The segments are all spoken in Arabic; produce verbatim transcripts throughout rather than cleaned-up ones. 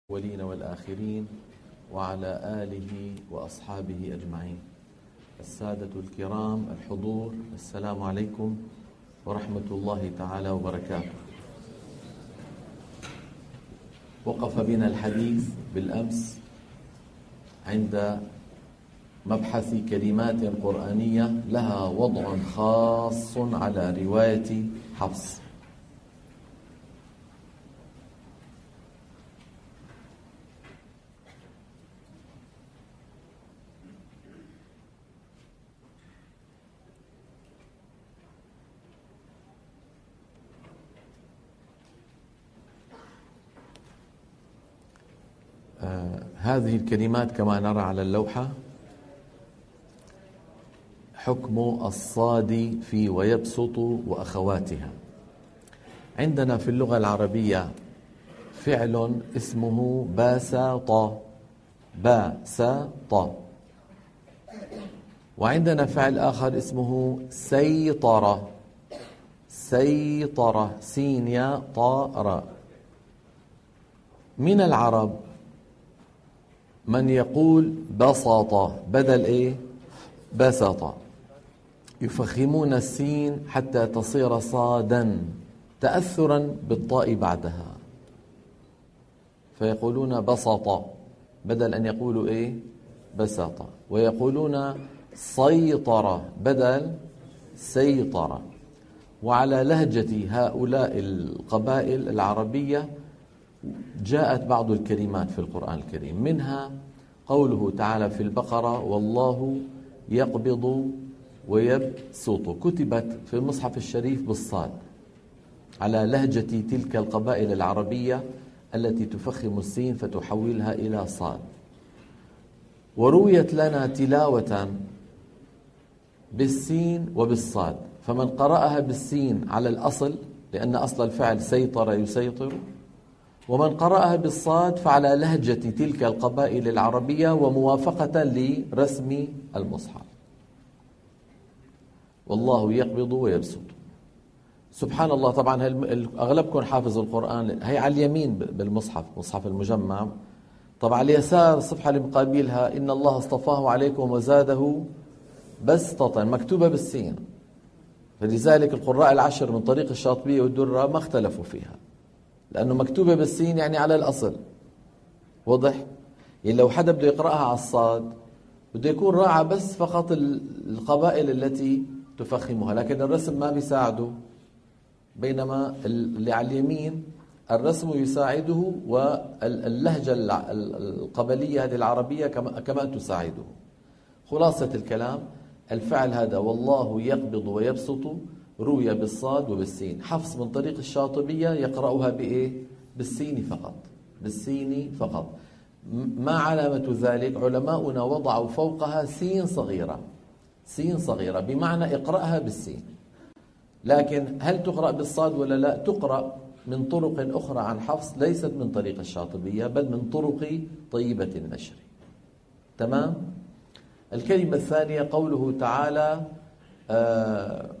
الأولين والآخرين وعلى آله وأصحابه أجمعين. السادة الكرام الحضور، السلام عليكم ورحمة الله تعالى وبركاته. وقف بنا الحديث بالأمس عند مبحث كلمات قرآنية لها وضع خاص على رواية حفص. آه هذه الكلمات كما نرى على اللوحة حكم الصاد في ويبسط وأخواتها. عندنا في اللغة العربية فعل اسمه باسط، باسط، وعندنا فعل آخر اسمه سيطرة، سيطرة، سين يا طاء راء. من العرب من يقول بسط بدل ايه؟ بسط، يفخمون السين حتى تصير صادا تأثرا بالطاء بعدها، فيقولون بسط بدل أن يقولوا ايه؟ بسط، ويقولون سيطرة بدل سيطرة. وعلى لهجة هؤلاء القبائل العربية جاءت بعض الكلمات في القرآن الكريم، منها قوله تعالى في البقرة والله يقبض ويبسط، كتبت في المصحف الشريف بالصاد على لهجة تلك القبائل العربية التي تفخم السين فتحولها إلى صاد. ورويت لنا تلاوة بالسين وبالصاد، فمن قرأها بالسين على الأصل لأن أصل الفعل سيطر يسيطر، ومن قرأها بالصاد فعلى لهجة تلك القبائل العربية وموافقة لرسم المصحف. والله يقبض ويبسط. سبحان الله، طبعا أغلبكم حافظ القرآن، هي على اليمين بالمصحف، مصحف المجمع. طبعا على اليسار الصفحة اللي مقابلها إن الله اصطفاه عليكم وزاده بسطة، مكتوبة بالسين، فلذلك القراء العشر من طريق الشاطبية والدرة ما اختلفوا فيها، لأنه مكتوبة بالسين يعني على الأصل. واضح؟ يعني لو حدا بده يقرأها على الصاد بده يكون راعى بس فقط القبائل التي تفخمها، لكن الرسم ما بيساعده، بينما اللي على اليمين الرسم يساعده واللهجة القبلية هذه العربية كمان تساعده. خلاصة الكلام، الفعل هذا والله يقبض ويبسط روي بالصاد وبالسين. حفص من طريق الشاطبية يقرأها بإيه؟ بالسين فقط، بالسين فقط. ما علامة ذلك؟ علماؤنا وضعوا فوقها سين صغيرة، سين صغيرة بمعنى اقرأها بالسين. لكن هل تقرأ بالصاد ولا لا؟ تقرأ من طرق أخرى عن حفص، ليست من طريق الشاطبية بل من طرق طيبة النشر. تمام؟ الكلمة الثانية قوله تعالى آه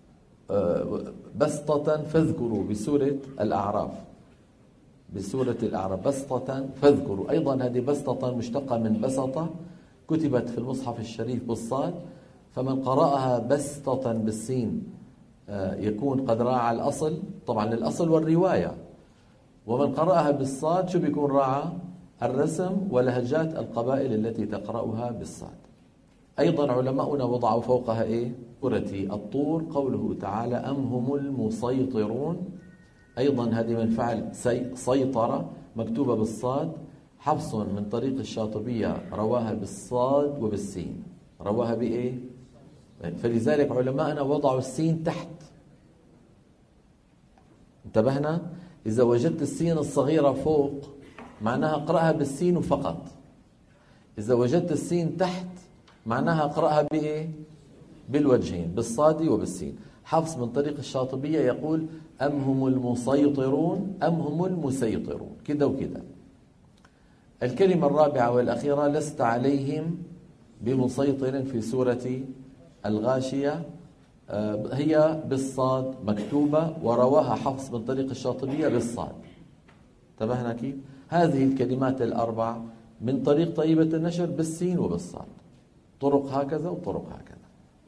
بسطة فاذكروا بسورة الأعراف، بسورة الأعراف بسطة فاذكروا. أيضا هذه بسطة مشتقة من بسطة، كتبت في المصحف الشريف بالصاد، فمن قرأها بسطة بالسين يكون قد راعى الأصل، طبعا الأصل والرواية، ومن قرأها بالصاد شو بيكون راعى؟ الرسم ولهجات القبائل التي تقرأها بالصاد. أيضا علماؤنا وضعوا فوقها إيه؟ سورة الطور قوله تعالى أم هم المسيطرون، أيضا هذه من فعل سيطرة مكتوبة بالصاد. حفص من طريق الشاطبية رواها بالصاد وبالسين، رواها بإيه؟ فلذلك علماءنا وضعوا السين تحت. انتبهنا؟ إذا وجدت السين الصغيرة فوق معناها اقرأها بالسين فقط، إذا وجدت السين تحت معناها اقرأها بإيه؟ بالوجهين، بالصاد وبالسين. حفص من طريق الشاطبية يقول أم هم المسيطرون أم هم المسيطرون، كده وكده. الكلمة الرابعة والأخيرة لست عليهم بمسيطر في سورة الغاشية، هي بالصاد مكتوبة ورواها حفص من طريق الشاطبية بالصاد. انتبهنا كيف؟ هذه الكلمات الأربع من طريق طيبة النشر بالسين وبالصاد، طرق هكذا وطرق هكذا.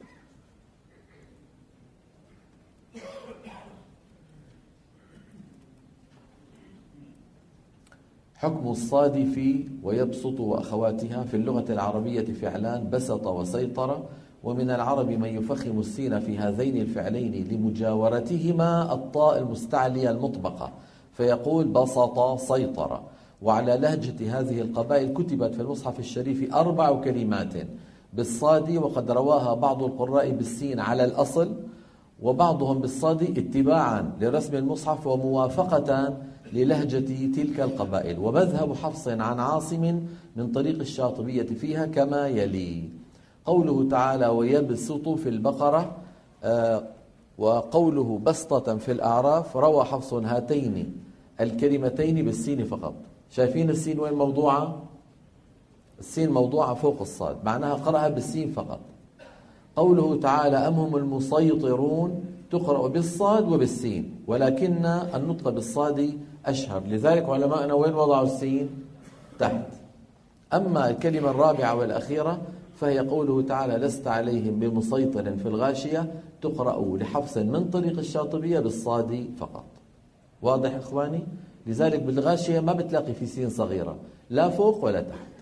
حكم الصاد في ويبسط وأخواتها في اللغة العربية فعلان بسط وسيطر، ومن العرب من يفخم السين في هذين الفعلين لمجاورتهما الطاء المستعلية المطبقة فيقول بسط سيطر. وعلى لهجة هذه القبائل كتبت في المصحف الشريف أربع كلمات بالصاد، وقد رواها بعض القراء بالسين على الأصل وبعضهم بالصاد اتباعا لرسم المصحف وموافقة للهجة تلك القبائل. ومذهب حفص عن عاصم من طريق الشاطبية فيها كما يلي: قوله تعالى ويبسط في البقرة، آه وقوله بسطة في الأعراف، روى حفص هاتين الكلمتين بالسين فقط. شايفين السين وين موضوعة؟ السين موضوعة فوق الصاد، معناها قرأها بالسين فقط. قوله تعالى أم هم المسيطرون تقرأ بالصاد وبالسين، ولكن النطق بالصاد أشهر، لذلك علماءنا وين وضعوا السين؟ تحت. أما الكلمة الرابعة والأخيرة فهي قوله تعالى لست عليهم بمسيطر في الغاشية، تقرأ لحفص من طريق الشاطبية بالصاد فقط. واضح إخواني؟ لذلك بالغاشية ما بتلاقي في سين صغيرة لا فوق ولا تحت.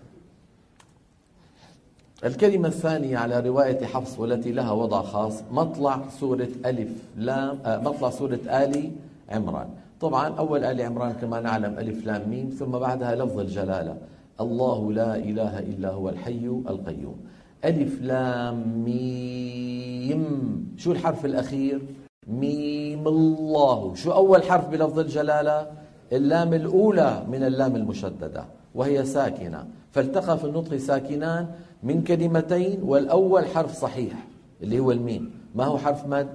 الكلمة الثانية على رواية حفص والتي لها وضع خاص مطلع سورة ألف لام آه مطلع سورة آل عمران. طبعا أول آل عمران كما نعلم ألف لام ميم، ثم بعدها لفظ الجلالة الله لا إله إلا هو الحي القيوم. ألف لام ميم، شو الحرف الأخير؟ ميم الله. شو أول حرف بلفظ الجلالة؟ اللام الأولى من اللام المشددة وهي ساكنة، فالتقى في النطق ساكنان من كلمتين، والأول حرف صحيح اللي هو الميم، ما هو حرف مد.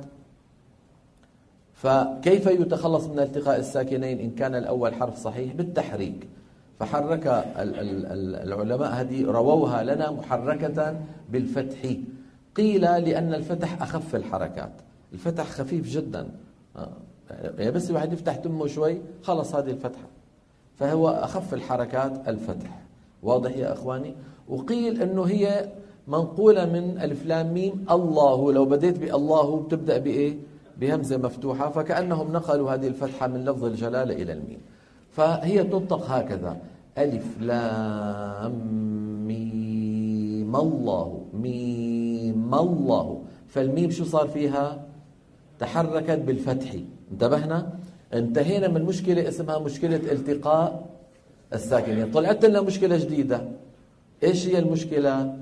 فكيف يتخلص من التقاء الساكنين إن كان الأول حرف صحيح؟ بالتحريك. فحرك العلماء هذه رووها لنا محركة بالفتح. قيل لأن الفتح أخف الحركات، الفتح خفيف جدا، يعني بس الواحد يفتح تمه شوي خلص هذه الفتحة، فهو أخف الحركات الفتح. واضح يا أخواني؟ وقيل أنه هي منقولة من ألف لام ميم الله، لو بديت بالله بتبدأ بإيه؟ بهمزة مفتوحة، فكأنهم نقلوا هذه الفتحة من لفظ الجلالة إلى الميم، فهي تنطق هكذا ألف لام ميم الله ميم الله. فالميم شو صار فيها؟ تحركت بالفتح. انتبهنا؟ انتهينا من مشكلة اسمها مشكلة التقاء الساكنين، طلعت لنا مشكلة جديدة. ايش هي المشكلة؟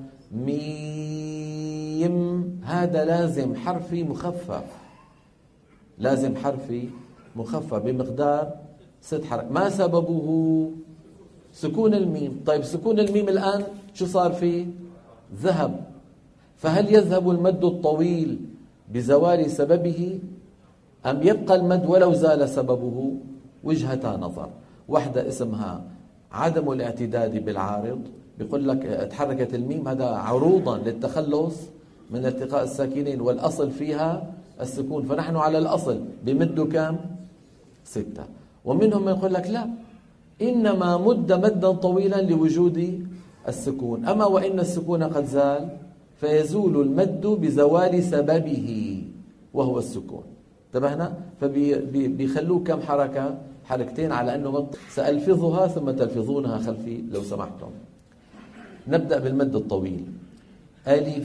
ميم هذا لازم حرفي مخفف، لازم حرفي مخفف بمقدار ست حركات. ما سببه؟ سكون الميم. طيب سكون الميم الآن شو صار فيه؟ ذهب. فهل يذهب المد الطويل بزوال سببه أم يبقى المد ولو زال سببه؟ وجهتا نظر، واحدة اسمها عدم الاعتداد بالعارض، بيقول لك اتحركت الميم هذا عروضا للتخلص من التقاء الساكنين والأصل فيها السكون، فنحن على الأصل بمده كم؟ ستة. ومنهم من يقول لك لا، إنما مد مدا طويلا لوجود السكون، أما وإن السكون قد زال فيزول المد بزوال سببه وهو السكون. انتبهنا؟ فبيخلوه كم حركة؟ حركتين، على أنه مد. سألفظها ثم تلفظونها خلفي لو سمحتم. نبدأ بالمد الطويل. ألف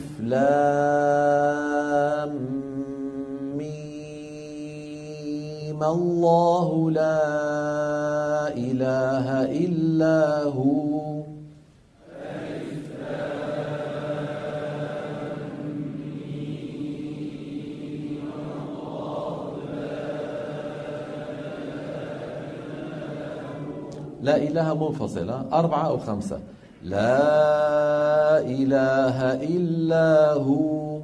لام ميم الله لا إله إلا هو. ألف لام ميم الله لا إله منفصلة، أربعة أو خمسة. لا إله إلا هو.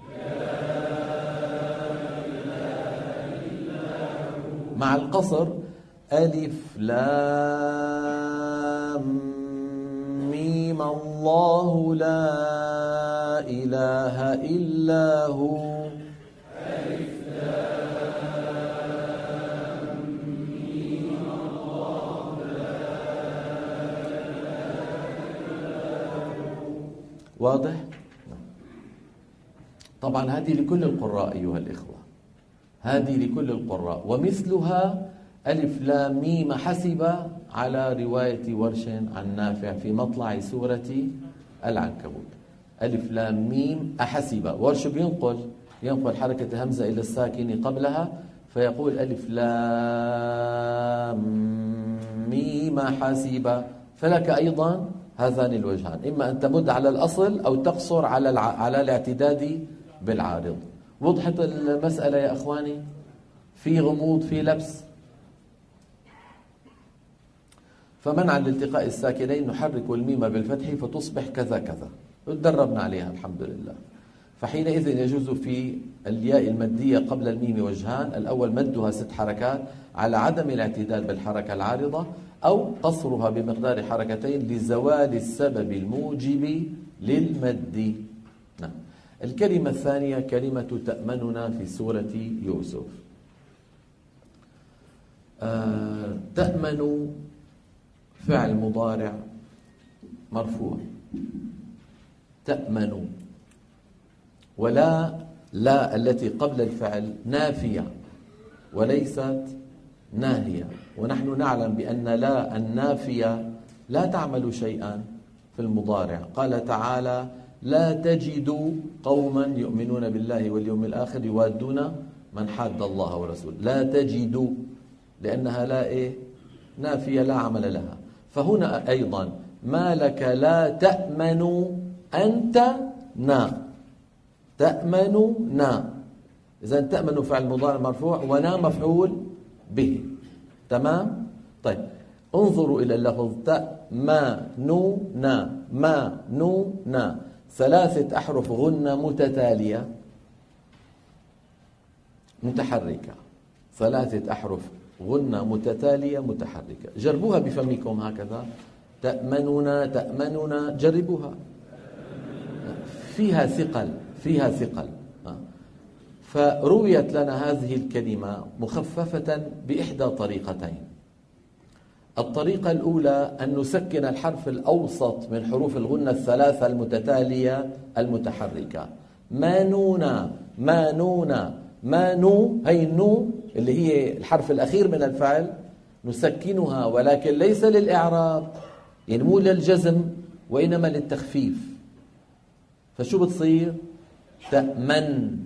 مع القصر ألف لام ميم الله لا إله إلا هو. ألف لام ميم الله لا واضح؟ طبعا هذه لكل القراء أيها الإخوة، هذه لكل القراء. ومثلها ألف لام ميم حسب على رواية ورش عن نافع في مطلع سورة العنكبوت. ألف لام ميم أحسب، ورش بينقل ينقل حركة همزة إلى الساكن قبلها فيقول ألف لام ميم حسب. فلك أيضا هذان الوجهان، إما أن تمد على الأصل أو تقصر على الع... على الاعتداد بالعارض. وضحت المسألة يا أخواني؟ في غموض، في لبس. فمنع الالتقاء الساكنين نحرك الميم بالفتح فتصبح كذا كذا، تدربنا عليها الحمد لله. فحينئذ يجوز في الياء المادية قبل الميم وجهان: الأول مدها ست حركات على عدم الاعتدال بالحركة العارضة، أو قصرها بمقدار حركتين لزوال السبب الموجب للمد. نعم. الكلمة الثانية كلمة تأمننا في سورة يوسف. آه تأمن فعل مضارع مرفوع، تأمن، ولا لا التي قبل الفعل نافية وليست ناهية، ونحن نعلم بأن لا النافية لا تعمل شيئا في المضارع. قال تعالى: لا تجد قوما يؤمنون بالله واليوم الآخر يوادون من حاد الله ورسوله. لا تجد لأنها لا إيه؟ نافية لا عمل لها. فهنا أيضا ما لك لا تأمن أنت نا، تأمن نا. إذا تأمن فعل مضارع مرفوع ونا مفعول به. تمام؟ طيب انظروا إلى اللفظ تأمنون، ما نو نا، ثلاثة أحرف غنة متتالية متحركة، ثلاثة أحرف غنة متتالية متحركة. جربوها بفمكم هكذا: تأمنون تأمنون، جربوها، فيها ثقل، فيها ثقل. فرويت لنا هذه الكلمة مخففة بإحدى طريقتين. الطريقة الأولى أن نسكن الحرف الأوسط من حروف الغنة الثلاثة المتتالية المتحركة. مانونا مانونا مانو، هي النو اللي هي الحرف الأخير من الفعل نسكنها، ولكن ليس للإعراب، يعني مو للجزم وإنما للتخفيف. فشو بتصير؟ تأمن.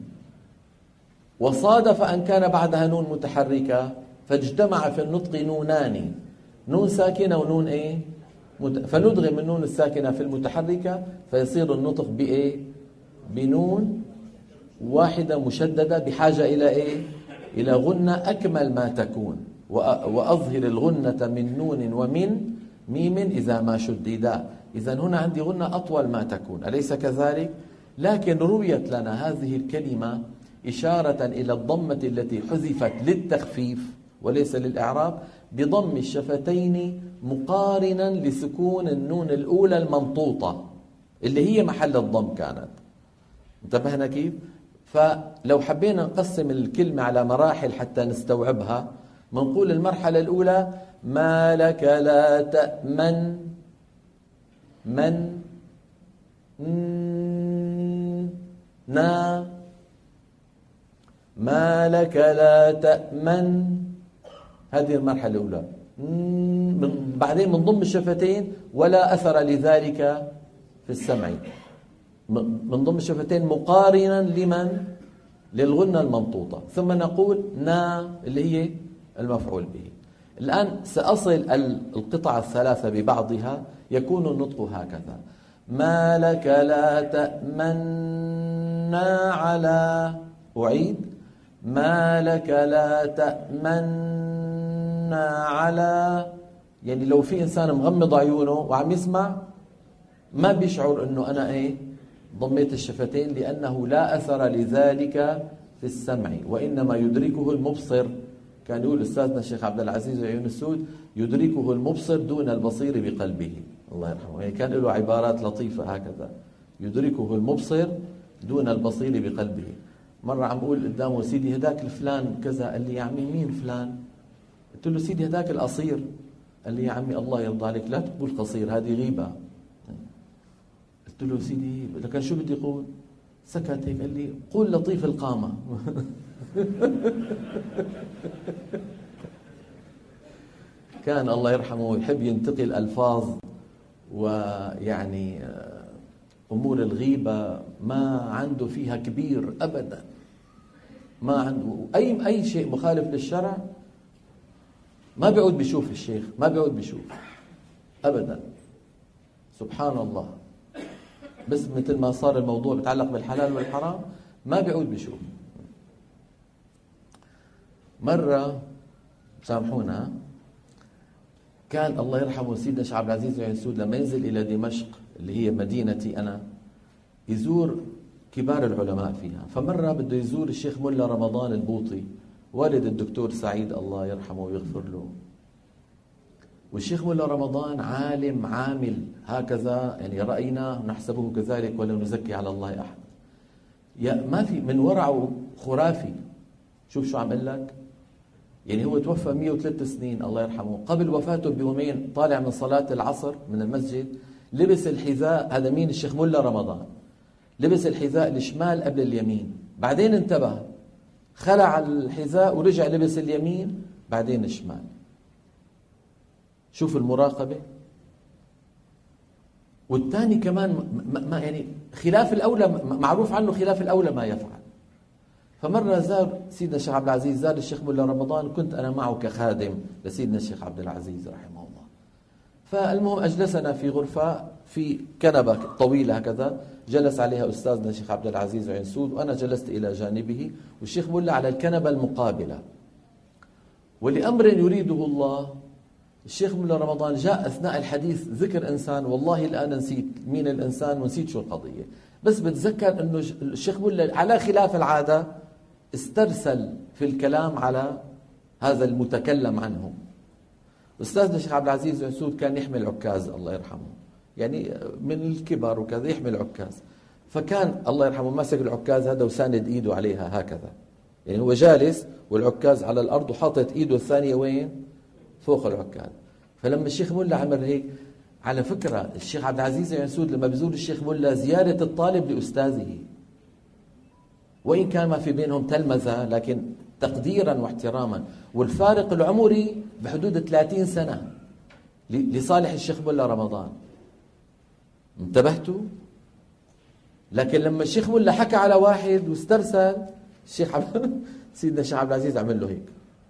وصادف أن كان بعدها نون متحركة فاجتمع في النطق نونان، نون ساكنة ونون إيه؟ فندغم النون الساكنة في المتحركة فيصير النطق بإيه؟ بنون واحدة مشددة بحاجة إلى إيه؟ إلى غنة أكمل ما تكون. وأظهر الغنة من نون ومن ميم إذا ما شددا. إذن هنا عندي غنة أطول ما تكون، أليس كذلك؟ لكن رويت لنا هذه الكلمة إشارة إلى الضمة التي حذفت للتخفيف وليس للإعراب بضم الشفتين مقارنا لسكون النون الأولى الممطوطة اللي هي محل الضم كانت. انتبهنا كيف؟ فلو حبينا نقسم الكلمة على مراحل حتى نستوعبها، منقول المرحلة الأولى: ما لك لا تأمن من نا، ما لك لا تأمن، هذه المرحلة الأولى. من بعدين من ضم الشفتين ولا أثر لذلك في السمع، من ضم الشفتين مقارنا لمن؟ للغنة الممطوطة. ثم نقول نا اللي هي المفعول به. الآن سأصل القطع الثلاثة ببعضها يكون النطق هكذا: ما لك لا تأمنا على، أعيد: ما لك لا تأمنا على. يعني لو في إنسان مغمض عيونه وعم يسمع ما بيشعر أنه أنا إيه؟ ضميت الشفتين، لأنه لا أثر لذلك في السمع وإنما يدركه المبصر. كان يقول أستاذنا الشيخ عبد العزيز عيون السود: يدركه المبصر دون البصير بقلبه، الله يرحمه. يعني كان له عبارات لطيفة هكذا: يدركه المبصر دون البصير بقلبه. مرة عم بقول قدامه: سيدي هداك الفلان كذا. قال لي: يا عمي مين فلان؟ قلت له: سيدي هداك القصير. قال لي: يا عمي الله يرضى عليك لا تقول قصير، هذه غيبة. قلت قلت له سيدي لكن شو بدي أقول؟ سكت هيك قال لي قول لطيف القامة. كان الله يرحمه يحب ينتقي الألفاظ، ويعني أمور الغيبة ما عنده فيها كبير أبدا، ما عنده أي أي شيء مخالف للشرع ما بيعود بيشوف الشيخ، ما بيعود بيشوف أبدا. سبحان الله. بس مثل ما صار الموضوع بيتعلق بالحلال والحرام ما بيعود بيشوف. مرة سامحونا، كان الله يرحمه سيدنا الشيخ عبد العزيز بن سعود لما ينزل إلى دمشق اللي هي مدينتي أنا يزور كبار العلماء فيها. فمرة بده يزور الشيخ ملا رمضان البوطي والد الدكتور سعيد الله يرحمه ويغفر له. والشيخ ملا رمضان عالم عامل هكذا، يعني رأينا نحسبه كذلك ولا نزكي على الله أحد. يا ما في من ورعه خرافي. شوف شو عم أقول لك، يعني هو توفى مئة وثلاث سنين الله يرحمه. قبل وفاته بيومين طالع من صلاة العصر من المسجد لبس الحذاء، هذا مين؟ الشيخ ملا رمضان. لبس الحذاء الشمال قبل اليمين، بعدين انتبه خلع الحذاء ورجع لبس اليمين بعدين الشمال. شوف المراقبة. والثاني كمان ما يعني خلاف الأولى، معروف عنه خلاف الأولى ما يفعل. فمرة زار سيدنا الشيخ عبد العزيز، زار الشيخ ملا رمضان، كنت أنا معه كخادم لسيدنا الشيخ عبد العزيز رحمه الله. فالمهم أجلسنا في غرفة في كنبة طويلة هكذا، جلس عليها أستاذنا الشيخ عبد العزيز عين سود، وأنا جلست إلى جانبه، والشيخ ملا على الكنبة المقابلة. ولأمر يريده الله الشيخ ملا رمضان جاء أثناء الحديث ذكر إنسان، والله الآن نسيت مين الإنسان ونسيت شو القضية، بس بتذكر أنه الشيخ ملا على خلاف العادة استرسل في الكلام على هذا المتكلم عنه. أستاذنا الشيخ عبد العزيز بن سعود كان يحمل عكاز الله يرحمه، يعني من الكبار وكذا يحمل عكاز. فكان الله يرحمه ماسك العكاز هذا وساند إيده عليها هكذا، يعني هو جالس والعكاز على الأرض وحاطط إيده الثانية وين؟ فوق العكاز. فلما الشيخ ملا عمل هيك، على فكرة الشيخ عبد العزيز بن سعود لما بيزور الشيخ ملا زيارة الطالب لأستاذه، وإن كان ما في بينهم تلمذة لكن تقديرا واحتراما، والفارق العمري بحدود ثلاثين سنة لصالح الشيخ ملا رمضان. انتبهتوا؟ لكن لما الشيخ ملا حكى على واحد واسترسل، الشيخ عبد سيدنا الشيخ عبد العزيز عمل له هيك،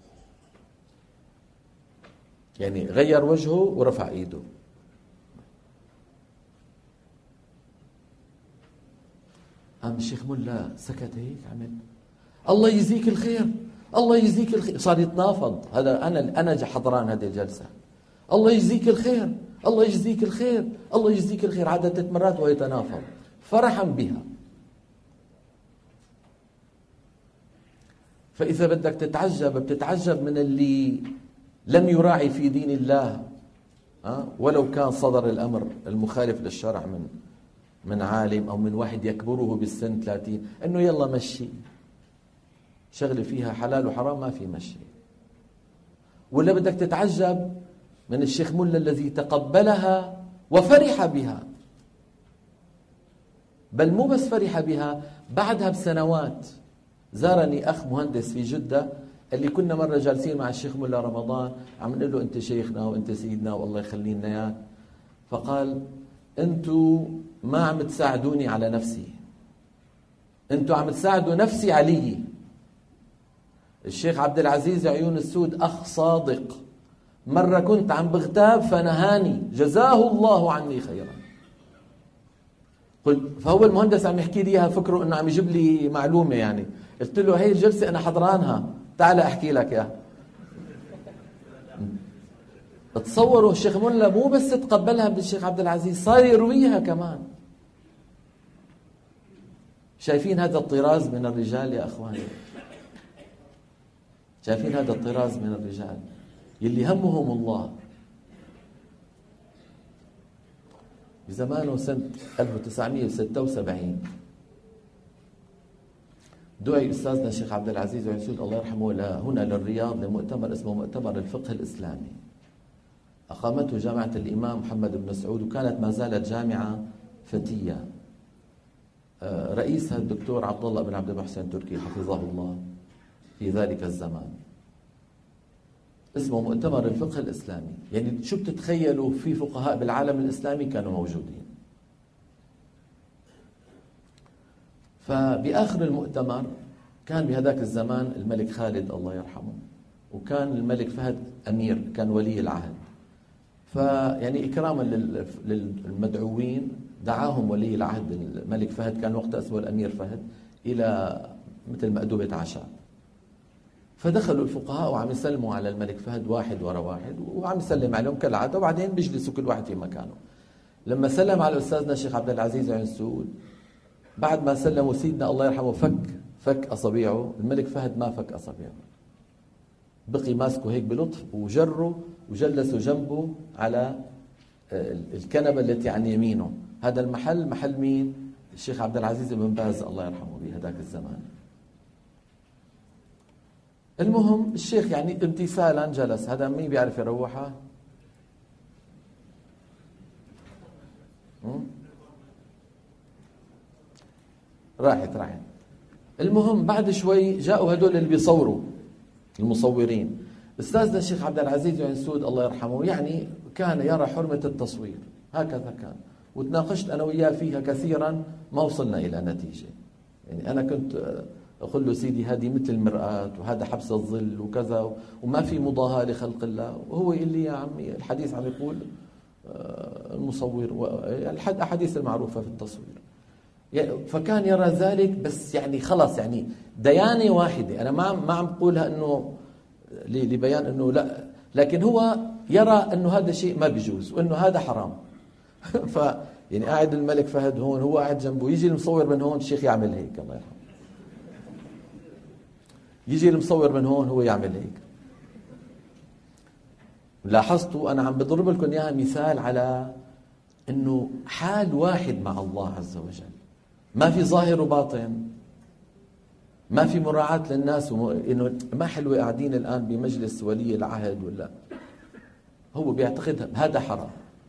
يعني غير وجهه ورفع ايده. قام الشيخ ملا سكت هيك عمل الله يجزيك الخير، الله يجزيك الخير، صار يتنافض. هذا انا انا حضران هذه الجلسه. الله يجزيك الخير، الله يجزيك الخير، الله يجزيك الخير، عدد ثلاث مرات ويتنافض فرحا بها. فاذا بدك تتعجب بتتعجب من اللي لم يراعي في دين الله، أه؟ ولو كان صدر الامر المخالف للشرع من من عالم او من واحد يكبره بالسن ثلاثين، انه يلا مشي شغله فيها حلال وحرام ما في مشي. ولا بدك تتعجب من الشيخ ملا الذي تقبلها وفرح بها، بل مو بس فرح بها، بعدها بسنوات زارني اخ مهندس في جده، اللي كنا مره جالسين مع الشيخ ملا رمضان عم نقول له انت شيخنا وانت سيدنا والله يخلي لنا اياك، فقال انتوا ما عم تساعدوني على نفسي، انتوا عم تساعدوا نفسي علي. الشيخ عبد العزيز عيون السود اخ صادق، مره كنت عم بغتاب فنهاني جزاه الله عني خيرا. قلت فهو المهندس عم يحكي لي اياها فكره انه عم يجيب لي معلومه، يعني قلت له هي الجلسه انا حضرانها، تعال احكي لك اياها. تصوروا الشيخ ملا مو بس تقبلها بالشيخ عبد العزيز، صار يرويها كمان. شايفين هذا الطراز من الرجال يا اخواني؟ شايفين هذا الطراز من الرجال يلي همهم الله. بزمانه سنة ألف وتسعمئة وستة وسبعين دعي أستاذنا الشيخ عبد العزيز بن سعود الله يرحمه هنا للرياض لمؤتمر اسمه مؤتمر الفقه الإسلامي، أقامته جامعة الإمام محمد بن سعود، وكانت ما زالت جامعة فتية رئيسها الدكتور عبد الله بن عبد المحسن تركي حفظه الله في ذلك الزمان، اسمه مؤتمر الفقه الإسلامي. يعني شو بتتخيلوا في فقهاء بالعالم الإسلامي كانوا موجودين. فبآخر المؤتمر كان بهذاك الزمان الملك خالد الله يرحمه، وكان الملك فهد أمير، كان ولي العهد. فيعني إكراما للمدعوين دعاهم ولي العهد الملك فهد، كان وقتها اسمه الأمير فهد، إلى مثل مأدبة عشاء. فدخلوا الفقهاء وعم يسلموا على الملك فهد واحد ورا واحد، وعم يسلم عليهم كالعادة، وبعدين بيجلسوا كل واحد في مكانه. لما سلم على أستاذنا الشيخ عبد العزيز عين سعود، بعد ما سلموا سيدنا الله يرحمه فك فك أصابعه، الملك فهد ما فك أصابعه، بقي ماسكه هيك بلطف وجره وجلسوا جنبه على الكنبة التي عن يمينه. هذا المحل محل مين؟ الشيخ عبد العزيز بن باز الله يرحمه بهذاك الزمان. المهم الشيخ يعني امتثالا جلس. هذا مين بيعرف يروحها؟ راحت راحت. المهم بعد شوي جاءوا هدول اللي بيصوروا، المصورين. استاذنا الشيخ عبد العزيز بن سعود الله يرحمه يعني كان يرى حرمة التصوير، هكذا كان، وتناقشت انا وياه فيها كثيرا، ما وصلنا الى نتيجة. يعني انا كنت اقول له سيدي هذه مثل المرآة، وهذا حبس الظل وكذا، وما في مضاهاة لخلق الله، وهو يقول لي يا عمي الحديث عم يقول المصور، الأحاديث المعروفة في التصوير. فكان يرى ذلك، بس يعني خلص يعني ديانة واحدة. أنا ما ما عم بقولها إنه لبيان إنه لا، لكن هو يرى إنه هذا شيء ما بيجوز وإنه هذا حرام. ف يعني قاعد الملك فهد هون، هو قاعد جنبه، يجي المصور من هون الشيخ يعمل هيك الله يرحمه، يجي المصور من هون هو يعمل هيك. لاحظتوا أنا عم بضرب لكم إياها مثال على إنه حال واحد مع الله عز وجل، ما في ظاهر وباطن، ما في مراعاة للناس، إنه ما حلوة قاعدين الآن بمجلس ولي العهد ولا هو بيعتقد هذا حرام.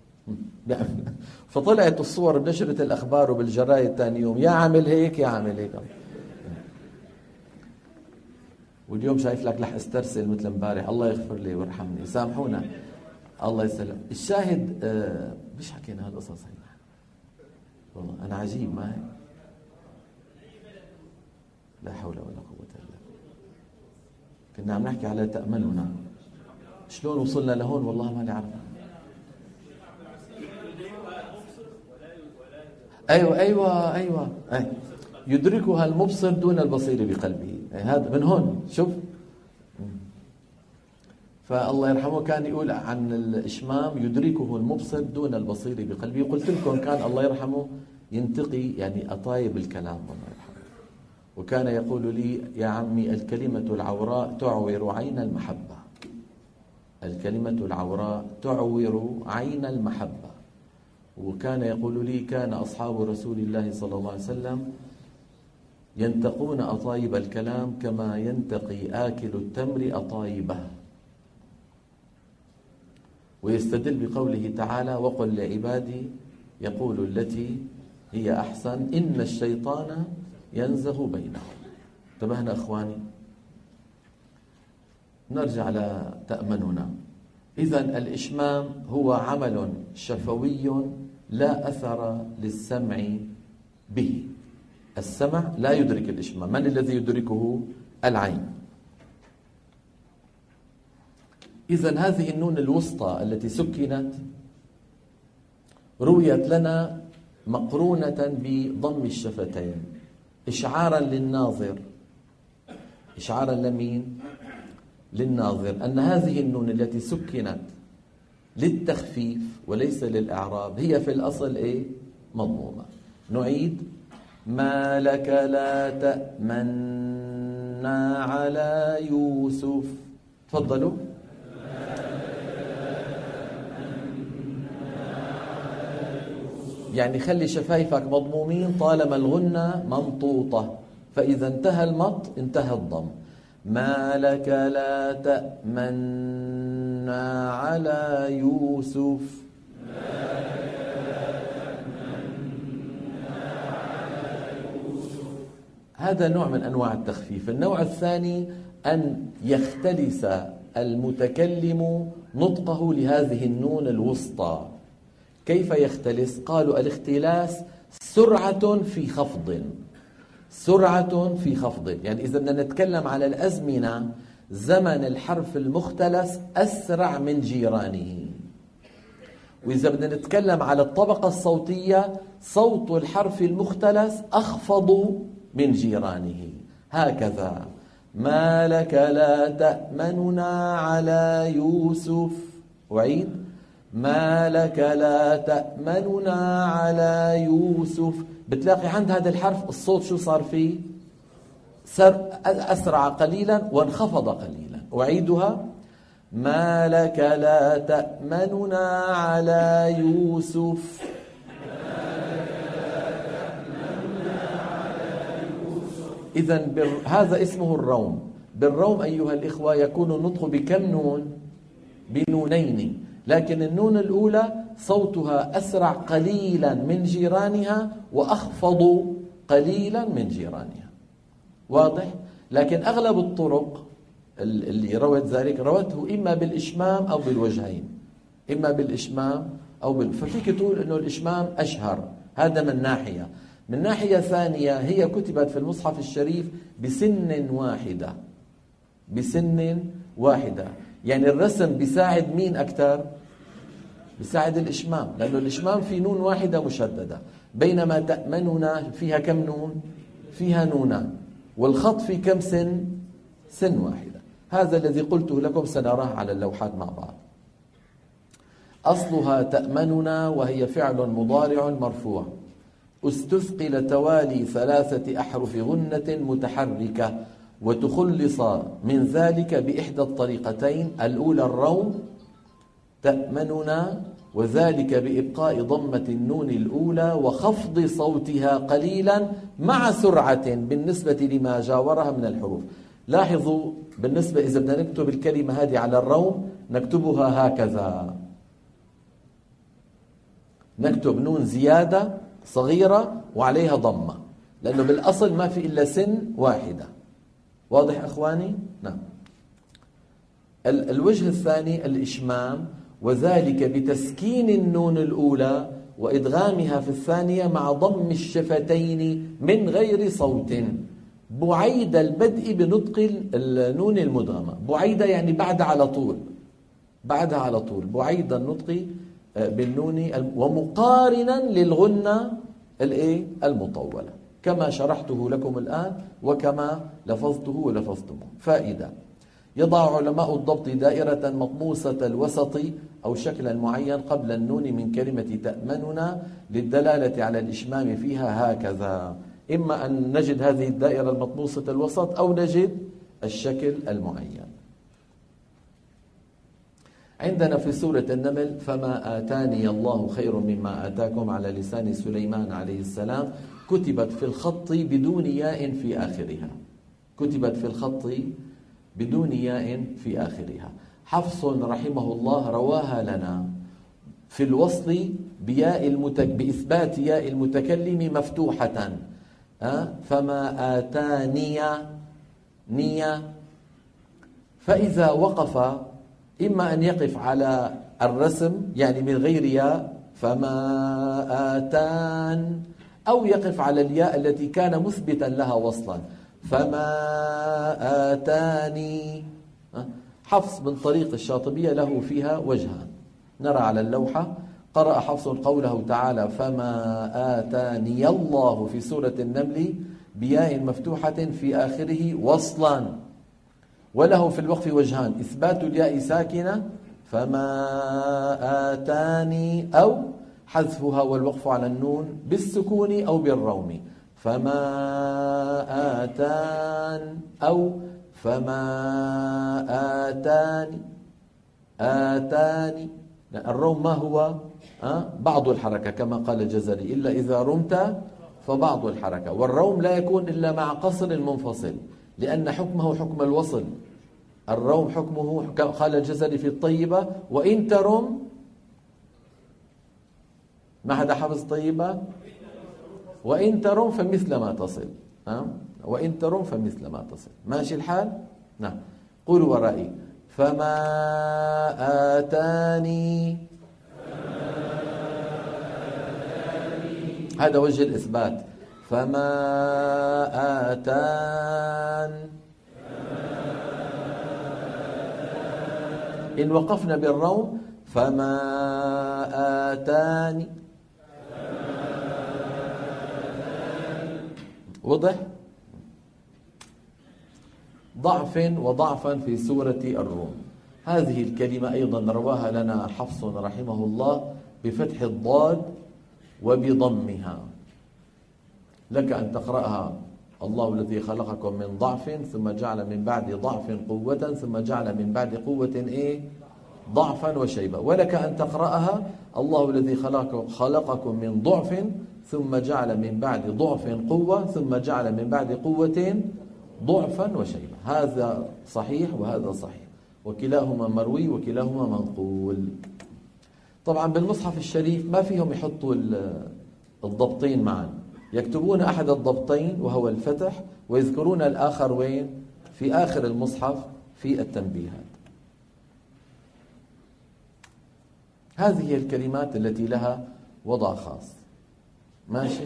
فطلعت الصور بنشرة الأخبار وبالجرايد ثاني يوم، يا عامل هيك يا عامل هيك. واليوم شايف لك رح استرسل مثل امبارح، الله يغفر لي ويرحمني، سامحونا الله يسلم. الشاهد آه مش حكينا هالقصص هي، والله انا عجيب ما هي. لا حول ولا قوة الا بالله. كنا عم نحكي على تأمننا، شلون وصلنا لهون والله ما نعرف. ايوه ايوه ايوه أي. يدركها المبصر دون البصير بقلبه، هذا من هون شوف. فالله يرحمه كان يقول عن الإشمام يدركه المبصر دون البصير بقلبه. قلت لكم كان الله يرحمه ينتقي يعني أطايب الكلام الله يرحمه، وكان يقول لي يا عمي الكلمة العوراء تعور عين المحبة، الكلمة العوراء تعور عين المحبة. وكان يقول لي كان أصحاب رسول الله صلى الله عليه وسلم ينتقون أطايب الكلام كما ينتقي آكل التمر أطايبه. ويستدل بقوله تعالى وقل لعبادي يقول التي هي أحسن إن الشيطان ينزغ بينهم. انتبهنا أخواني، نرجع لتأمننا. إذن الإشمام هو عمل شفوي لا أثر للسمع به. السمع لا يدرك الإشمام، من الذي يدركه؟ العين. إذن هذه النون الوسطى التي سكنت رويت لنا مقرونة بضم الشفتين إشعارا للناظر، إشعارا لمين؟ للناظر، أن هذه النون التي سكنت للتخفيف وليس للإعراب هي في الأصل إيه؟ مضمومة. نعيد: ما لك لا تأمنا على يوسف. تفضلوا. يعني خلي شفايفك مضمومين طالما الغنة منطوطة، فإذا انتهى المط انتهى الضم. ما لك لا تأمنا على يوسف. هذا نوع من أنواع التخفيف. النوع الثاني أن يختلس المتكلم نطقه لهذه النون الوسطى. كيف يختلس؟ قالوا الاختلاس سرعة في خفض، سرعة في خفض. يعني إذا بدنا نتكلم على الأزمنة، زمن الحرف المختلس أسرع من جيرانه. وإذا بدنا نتكلم على الطبقة الصوتية، صوت الحرف المختلس أخفض من جيرانه. هكذا: ما لك لا تأمننا على يوسف. أعيد: ما لك لا تأمننا على يوسف. بتلاقي عند هذا الحرف الصوت شو صار فيه؟ صار أسرع قليلا وانخفض قليلا. أعيدها: ما لك لا تأمننا على يوسف. إذن هذا اسمه الروم. بالروم أيها الإخوة يكون النطق بكم نون؟ بنونين، لكن النون الأولى صوتها أسرع قليلا من جيرانها وأخفض قليلا من جيرانها. واضح؟ لكن أغلب الطرق اللي روت ذلك روته إما بالإشمام أو بالوجهين، إما بالإشمام أو بال... ففيك تقول إنه الإشمام أشهر. هذا من ناحية. من ناحية ثانية هي كتبت في المصحف الشريف بسن واحدة، بسن واحدة. يعني الرسم بيساعد مين أكثر؟ بيساعد الإشمام، لأنه الإشمام في نون واحدة مشددة، بينما تأمننا فيها كم نون؟ فيها نونان. والخط في كم سن؟ سن واحدة. هذا الذي قلته لكم سنراه على اللوحات مع بعض. أصلها تأمننا، وهي فعل مضارع مرفوع استثقل توالي ثلاثة أحرف غنة متحركة، وتخلص من ذلك بإحدى الطريقتين: الأولى الروم تأمننا، وذلك بإبقاء ضمة النون الأولى وخفض صوتها قليلا مع سرعة بالنسبة لما جاورها من الحروف. لاحظوا بالنسبة إذا بدنا نكتب الكلمة هذه على الروم نكتبها هكذا، نكتب نون زيادة صغيرة وعليها ضمة، لأنه بالأصل ما في إلا سن واحدة. واضح أخواني؟ نعم. الوجه الثاني الإشمام، وذلك بتسكين النون الأولى وإدغامها في الثانية مع ضم الشفتين من غير صوت بعيد البدء بنطق النون المدغمة. بعيدة يعني بعد على طول، بعدها على طول، بعيد النطق بالنون، ومقارنا للغنة الايه المطولة كما شرحته لكم الآن وكما لفظته ولفظتموه. فائدة: يضع علماء الضبط دائرة مطموسة الوسط أو شكلا معين قبل النون من كلمة تأمننا للدلالة على الإشمام فيها هكذا. إما أن نجد هذه الدائرة المطموسة الوسط أو نجد الشكل المعين. عندنا في سورة النمل: فما آتاني الله خير مما آتاكم على لسان سليمان عليه السلام، كتبت في الخط بدون ياء في آخرها، كتبت في الخط بدون ياء في آخرها. حفص رحمه الله رواها لنا في الوصل بياء المتك... بإثبات ياء المتكلم مفتوحة. أه؟ فما آتاني نية، فإذا وقف إما أن يقف على الرسم يعني من غير ياء فما آتان، أو يقف على الياء التي كان مثبتا لها وصلا فما آتاني. حفص من طريق الشاطبية له فيها وجهان. نرى على اللوحة: قرأ حفص قوله تعالى فما آتاني الله في سورة النمل بياء مفتوحة في آخره وصلا، وله في الوقف وجهان: إثبات الياء ساكنة فما آتاني، أو حذفها والوقف على النون بالسكون أو بالروم فما آتان، أو فما آتاني آتاني. الروم ما هو؟ أه؟ بعض الحركة كما قال الجزري: إلا إذا رمت فبعض الحركة. والروم لا يكون إلا مع قصر منفصل لأن حكمه حكم الوصل. الروم حكمه قال الجزري في الطيبة: وإن ترم، ما حدا حفظ طيبة؟ وإن ترم فمثل ما تصل. أه؟ وإن ترم فمثل ما تصل. ماشي الحال؟ نعم. قولوا ورائي: فما آتاني. هذا وجه الإثبات. فما آتان. إن وقفنا بالروم: فما آتاني. وضح؟ ضعف وضعفا في سورة الروم. هذه الكلمة أيضا رواها لنا حفص رحمه الله بفتح الضاد وبضمها. لك أن تقرأها: الله الذي خلقكم من ضعف ثم جعل من بعد ضعف قوة ثم جعل من بعد قوة إيه؟ ضعفا وشيبا. ولك أن تقرأها: الله الذي خلق خلقكم من ضعف ثم جعل من بعد ضعف قوة ثم جعل من بعد قوة ضعفا وشيبا. هذا صحيح وهذا صحيح، وكلاهما مروي وكلاهما منقول. طبعا بالمصحف الشريف ما فيهم يحطوا الضبطين معا، يكتبون أحد الضبطين وهو الفتح ويذكرون الآخر وين؟ في آخر المصحف في التنبيهات. هذه هي الكلمات التي لها وضع خاص. ماشي؟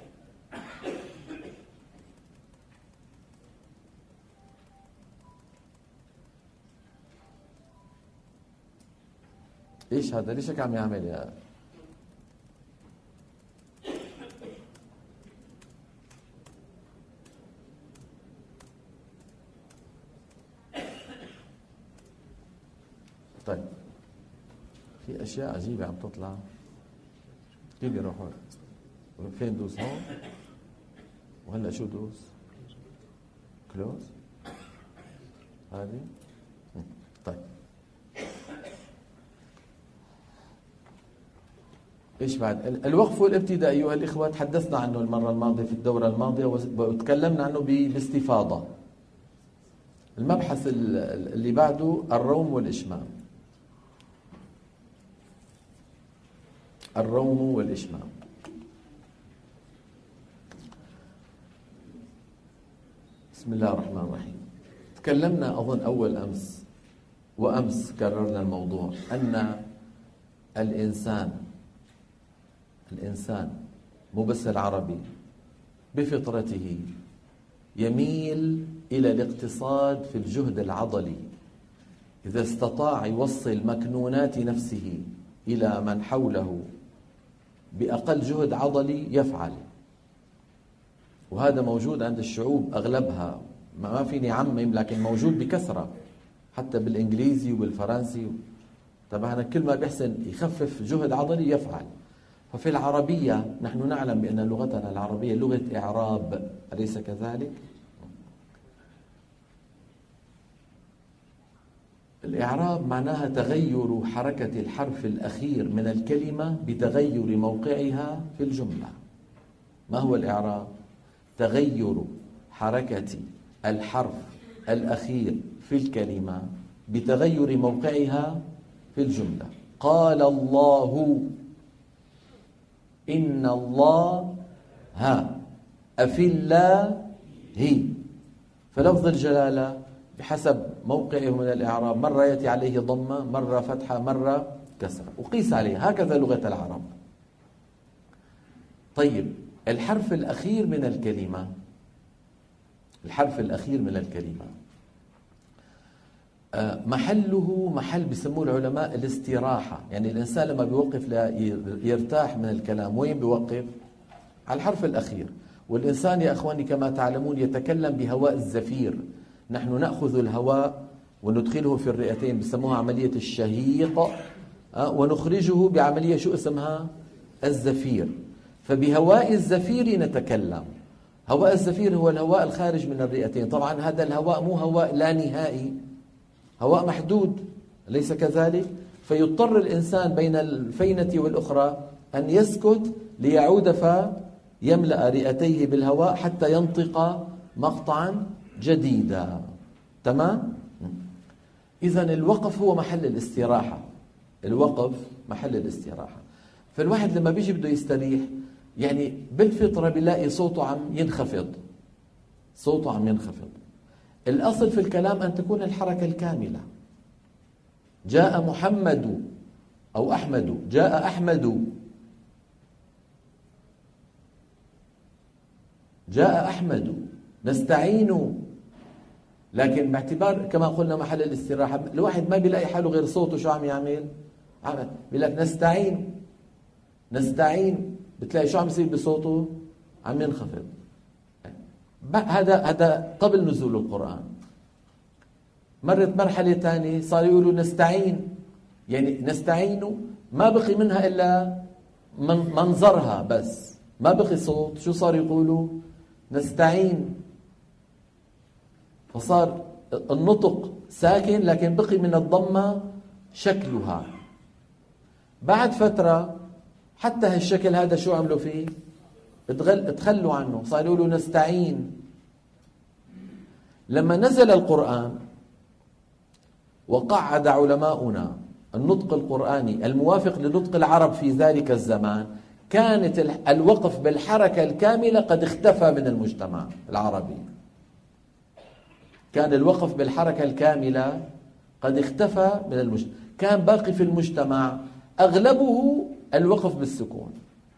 ايش هذا؟ ليش هيك عم يعمل يا طيب؟ في اشياء عجيبه عم تطلع. كيف يروحوا؟ فين دوس؟ هون؟ وهلا شو دوس؟ كلوز؟ هذه؟ طيب ايش بعد؟ الوقف والابتداء ايها الاخوه تحدثنا عنه المره الماضيه في الدوره الماضيه وتكلمنا عنه باستفاضه. المبحث اللي بعده الروم والاشمام. الروم والاشمام. بسم الله الرحمن الرحيم. تكلمنا اظن اول امس وامس كررنا الموضوع ان الانسان الإنسان مو بس العربي بفطرته يميل إلى الاقتصاد في الجهد العضلي. إذا استطاع يوصل مكنونات نفسه إلى من حوله بأقل جهد عضلي يفعل، وهذا موجود عند الشعوب أغلبها، ما فيني عمم لكن موجود بكثرة حتى بالإنجليزي وبالفرنسي. طبعا كل ما بيحسن يخفف جهد عضلي يفعل. ففي العربية نحن نعلم بأن لغتنا العربية لغة إعراب، أليس كذلك؟ الإعراب معناها تغير حركة الحرف الأخير من الكلمة بتغير موقعها في الجملة. ما هو الإعراب؟ تغير حركة الحرف الأخير في الكلمة بتغير موقعها في الجملة. قال الله، إن الله ها، أفي الله هي. فلفظ الجلالة بحسب موقعه من الإعراب مرة يأتي عليه ضمة، مرة فتحة، مرة كسرة، وقيس عليه. هكذا لغة العرب. طيب الحرف الأخير من الكلمة، الحرف الأخير من الكلمة محله محل بسموه العلماء الاستراحة. يعني الإنسان لما بيوقف يرتاح من الكلام وين بيوقف؟ على الحرف الأخير. والإنسان يا أخواني كما تعلمون يتكلم بهواء الزفير. نحن نأخذ الهواء وندخله في الرئتين، بسموها عملية الشهيق، ونخرجه بعملية شو اسمها؟ الزفير. فبهواء الزفير نتكلم. هواء الزفير هو الهواء الخارج من الرئتين. طبعا هذا الهواء مو هواء لا نهائي، هواء محدود، أليس كذلك؟ فيضطر الإنسان بين الفينة والأخرى أن يسكت ليعود فيملأ رئتيه بالهواء حتى ينطق مقطعا جديدا. تمام؟ إذن الوقف هو محل الاستراحة. الوقف محل الاستراحة. فالواحد لما بيجي بده يستريح يعني بالفطرة بيلاقي صوته عم ينخفض، صوته عم ينخفض. الأصل في الكلام أن تكون الحركة الكاملة. جاء محمد أو أحمد، جاء أحمد، جاء أحمد، نستعين. لكن باعتبار كما قلنا محل الاستراحة، الواحد ما بيلاقي حاله غير صوته شو عم يعمل؟ عم بيقول لك نستعين، نستعين، بتلاقي شو عم يصير بصوته؟ عم ينخفض. هذا هذا قبل نزول القرآن. مرت مرحلة ثانية صار يقولوا نستعين، يعني نستعين ما بقي منها إلا من منظرها بس، ما بقي صوت. شو صار يقولوا؟ نستعين. فصار النطق ساكن لكن بقي من الضمة شكلها. بعد فترة حتى هالشكل هذا شو عملوا فيه؟ تخلوا عنه، صار يقولوا نستعين. لما نزل القرآن وقعد علماؤنا النطق القرآني الموافق لنطق العرب في ذلك الزمان، كانت الوقف بالحركة الكاملة قد اختفى من المجتمع العربي. كان الوقف بالحركة الكاملة قد اختفى من المجتمع، كان باقي في المجتمع أغلبه الوقف بالسكون.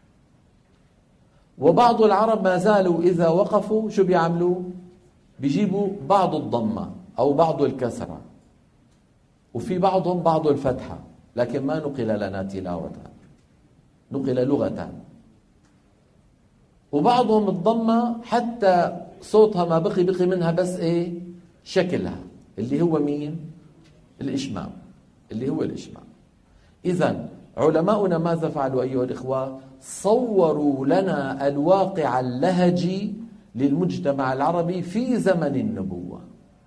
وبعض العرب ما زالوا إذا وقفوا شو بيعملوا؟ بيجيبوا بعض الضمة أو بعض الكسرة، وفي بعضهم بعض الفتحة، لكن ما نقل لنا تلاوة، نقل لغة. وبعضهم الضمة حتى صوتها ما بقي، بقي منها بس إيه؟ شكلها، اللي هو مين؟ الإشمام، اللي هو الإشمام. إذن علماؤنا ماذا فعلوا أيها الإخوة؟ صوروا لنا الواقع اللهجي للمجتمع العربي في زمن النبوة.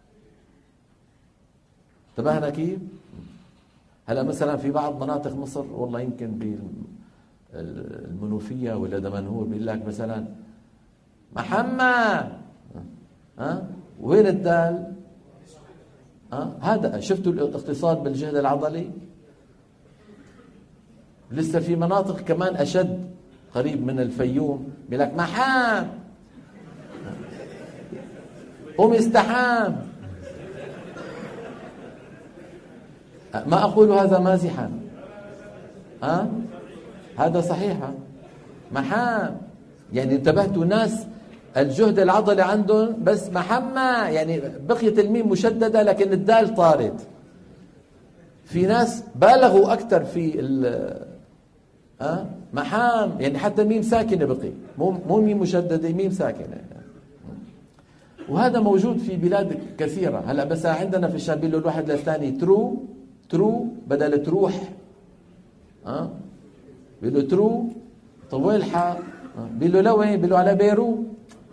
انتبهنا كيف؟ هلا مثلا في بعض مناطق مصر، والله يمكن بالمنوفية ولا دمنهور، بيقول لك مثلا محمد، ها وين الدال؟ ها هذا شفتوا الاقتصاد بالجهد العضلي؟ لسه في مناطق كمان أشد، قريب من الفيوم، بيقول لك محام، قم استحام. ما أقول هذا مازحا، ها هذا صحيحة. محام يعني انتبهتوا ناس الجهد العضلي عندهم بس محمى، يعني بقيت الميم مشددة لكن الدال طارت. في ناس بالغوا أكثر في ال ها محام، يعني حتى الميم ساكنة بقي، مو مو ميم مشددة، ميم ساكنة. وهذا موجود في بلاد كثيرة. هلا بس عندنا في الشام بيقولوا الواحد للثاني ترو، ترو بدل تروح، ها بيقولوا ترو. طب وين الحاء؟ بيقولوا لوين؟ بيقولوا على بيرو.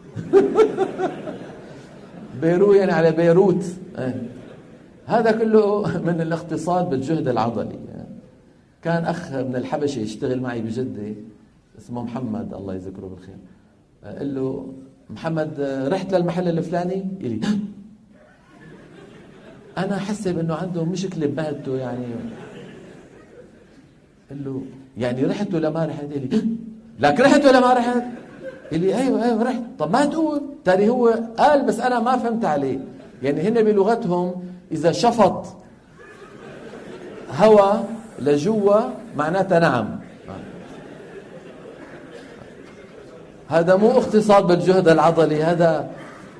بيرو يعني على بيروت. هذا كله من الاقتصاد بالجهد العضلي. كان أخ من الحبشة يشتغل معي بجدة اسمه محمد، الله يذكره بالخير. قال له محمد رحت للمحل الفلاني؟ يقول لي أنا حسب إنه عنده مشكلة بمعدته يعني. قال له يعني رحت ولا ما رحت؟ يقول لي لك رحت ولا ما رحت؟ يقول لي أيوة أيوة رحت. طب ما تقول تاري هو قال بس أنا ما فهمت عليه. يعني هن بلغتهم إذا شفط هوا لجوا معناتها نعم. هذا مو اقتصاد بالجهد العضلي، هذا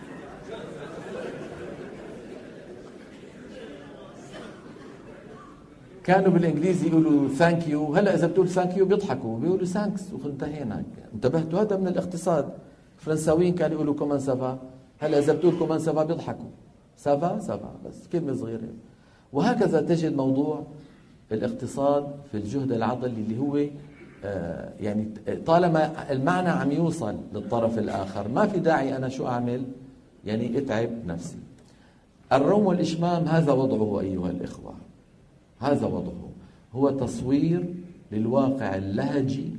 كانوا بالانجليزي يقولوا ثانك يو. هلا اذا بتقول ثانك يو بيضحكوا، بيقولوا ثانكس وانتهينا. انتبهتوا؟ هذا من الاقتصاد. الفرنساويين كانوا يقولوا كومان سافا، هلا اذا بتقول كومان سافا بيضحكوا، سافا سافا بس كلمه صغيره. وهكذا تجد موضوع الاقتصاد في الجهد العضلي اللي هو آه يعني طالما المعنى عم يوصل للطرف الآخر ما في داعي أنا شو أعمل يعني اتعب نفسي. الروم والإشمام هذا وضعه أيها الإخوة، هذا وضعه، هو تصوير للواقع اللهجي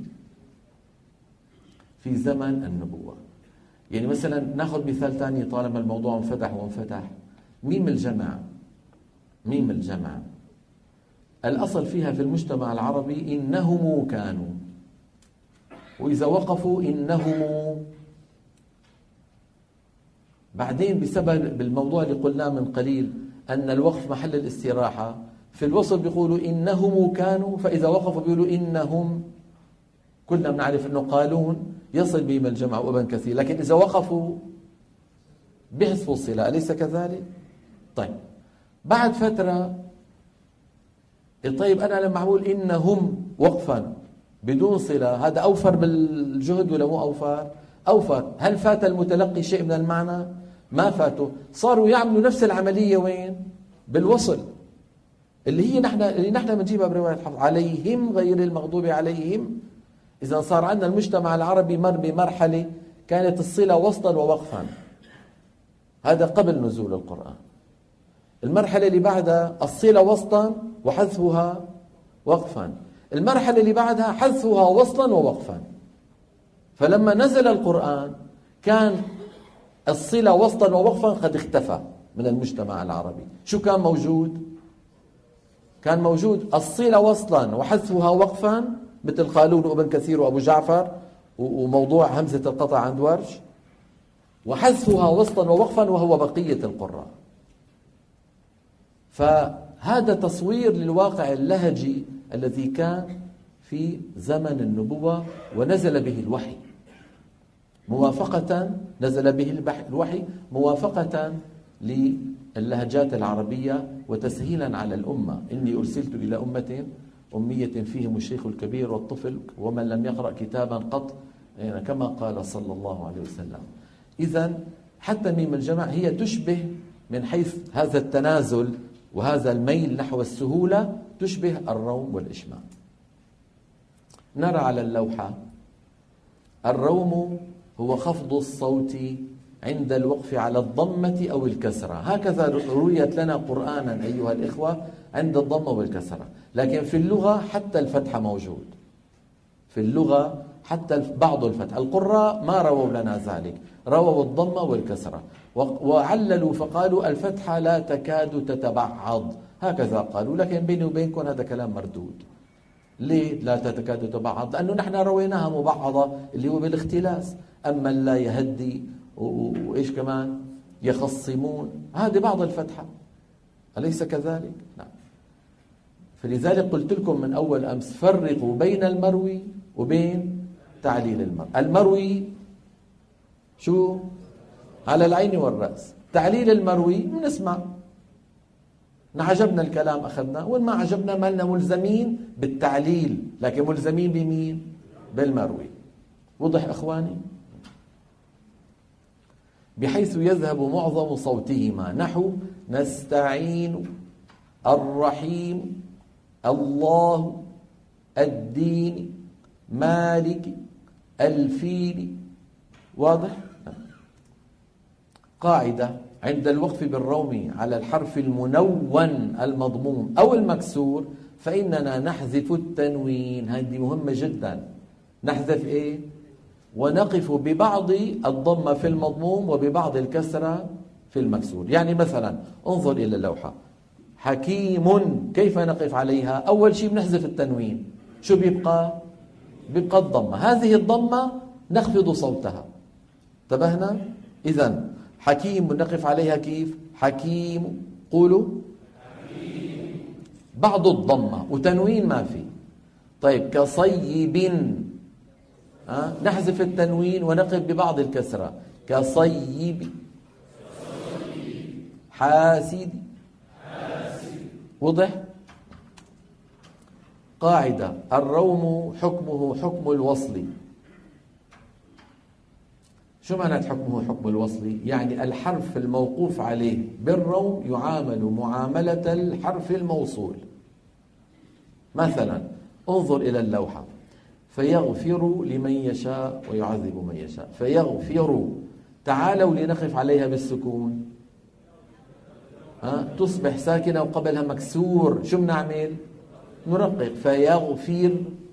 في زمن النبوة. يعني مثلا ناخذ مثال ثاني طالما الموضوع انفتح وانفتح. ميم الجمع، ميم الجمع الأصل فيها في المجتمع العربي إنهم كانوا، وإذا وقفوا إنهم بعدين بسبب بالموضوع اللي قلناه من قليل أن الوقف محل الاستراحة، في الوصل بيقولوا إنهم كانوا، فإذا وقفوا بيقولوا إنهم. كلنا بنعرف أنه قالون يصل بهم الجمع وابن كثير، لكن إذا وقفوا بحذفوا الصلة، أليس كذلك؟ طيب بعد فترة، طيب أنا لما أقول إنهم وقفا بدون صلة، هذا أوفر بالجهد ولا مو أوفر؟ أوفر. هل فات المتلقي شيء من المعنى؟ ما فاته. صاروا يعملوا نفس العملية وين؟ بالوصل، اللي هي نحن اللي نحن بنجيبها برواية حفص، عليهم غير المغضوب عليهم. إذا صار عندنا المجتمع العربي مر بمرحلة كانت الصلة وصلا ووقفا، هذا قبل نزول القرآن. المرحلة اللي بعدها الصلة وصلا وحذفها وقفا، المرحلة اللي بعدها حذفها وصلا ووقفا. فلما نزل القرآن كان الصلة وصلا ووقفا قد اختفى من المجتمع العربي. شو كان موجود؟ كان موجود الصلة وصلا وحذفها وقفا، مثل قالون وابن كثير وأبو جعفر وموضوع همزة القطع عند ورش، وحذفها وصلا ووقفا وهو بقية القراء. فهذا تصوير للواقع اللهجي الذي كان في زمن النبوة ونزل به الوحي موافقة نزل به الوحي موافقة للهجات العربية وتسهيلا على الأمة. إني أرسلت إلى أمة أمية فيهم الشيخ الكبير والطفل ومن لم يقرأ كتابا قط، يعني كما قال صلى الله عليه وسلم. إذن حتى ميم الجمع هي تشبه من حيث هذا التنازل وهذا الميل نحو السهولة، تشبه الروم والإشمام. نرى على اللوحة الروم هو خفض الصوت عند الوقف على الضمة أو الكسرة، هكذا رويت لنا قرآنا أيها الإخوة عند الضمة والكسرة. لكن في اللغة حتى الفتح موجود، في اللغة حتى بعض الفتح. القراء ما رووا لنا ذلك، رووا الضمة والكسرة وعللوا فقالوا الفتحة لا تكاد تتبعض، هكذا قالوا. لكن بيني وبينكم هذا كلام مردود. ليه لا تكاد تتبعض؟ لأنه نحن رويناها مبعضة اللي هو بالاختلاس. أما لا يهدي وإيش كمان يخصمون، هذه بعض الفتحة، أليس كذلك؟ نعم. فلذلك قلت لكم من أول أمس فرقوا بين المروي وبين تعليل المروي. المروي شو؟ على العين والرأس. تعليل المروي بنسمع، عجبنا الكلام أخذنا، وإن ما عجبنا ما لنا ملزمين بالتعليل، لكن ملزمين بمين؟ بالمروي. وضح أخواني؟ بحيث يذهب معظم صوتهما نحو نستعين، الرحيم، الله، الدين، مالك، الفيل. واضح؟ قاعدة عند الوقف بالروم على الحرف المنون المضموم أو المكسور فإننا نحذف التنوين. هذه مهمة جدا. نحذف إيه؟ ونقف ببعض الضمة في المضموم وببعض الكسرة في المكسور. يعني مثلا انظر إلى اللوحة، حكيم، كيف نقف عليها؟ أول شيء بنحذف التنوين، شو بيبقى؟ بيبقى الضمة. هذه الضمة نخفض صوتها، انتبهنا؟ إذن حكيم نقف عليها كيف؟ حكيم، قولوا حكيم. بعض الضمة وتنوين ما في. طيب كصيب، أه؟ نحذف التنوين ونقف ببعض الكسرة، كصيب. حاسد، وضح؟ قاعدة الروم حكمه حكم الوصل. شو معنى حكمه حكم الوصل؟ يعني الحرف الموقوف عليه بالروم يعامل معاملة الحرف الموصول. مثلا انظر إلى اللوحة، فيغفر لمن يشاء ويعذب من يشاء. فيغفر، تعالوا لنقف عليها بالسكون، ها تصبح ساكنة وقبلها مكسور. شو بنعمل؟ نرقق. فيغفر،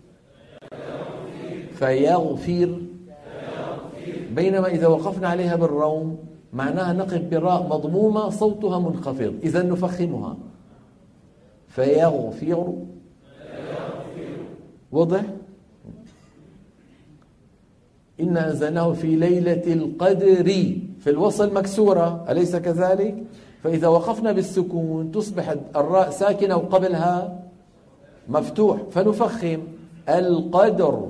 فيغفر. بينما إذا وقفنا عليها بالروم معناها نقف براء مضمومة صوتها منخفض، إذا نفخمها. فيغفر. وضح؟ إنا أنزلناه في ليلة القدر في الوصل مكسورة، أليس كذلك؟ فإذا وقفنا بالسكون تصبح الراء ساكنة وقبلها مفتوح، فنفخم القدر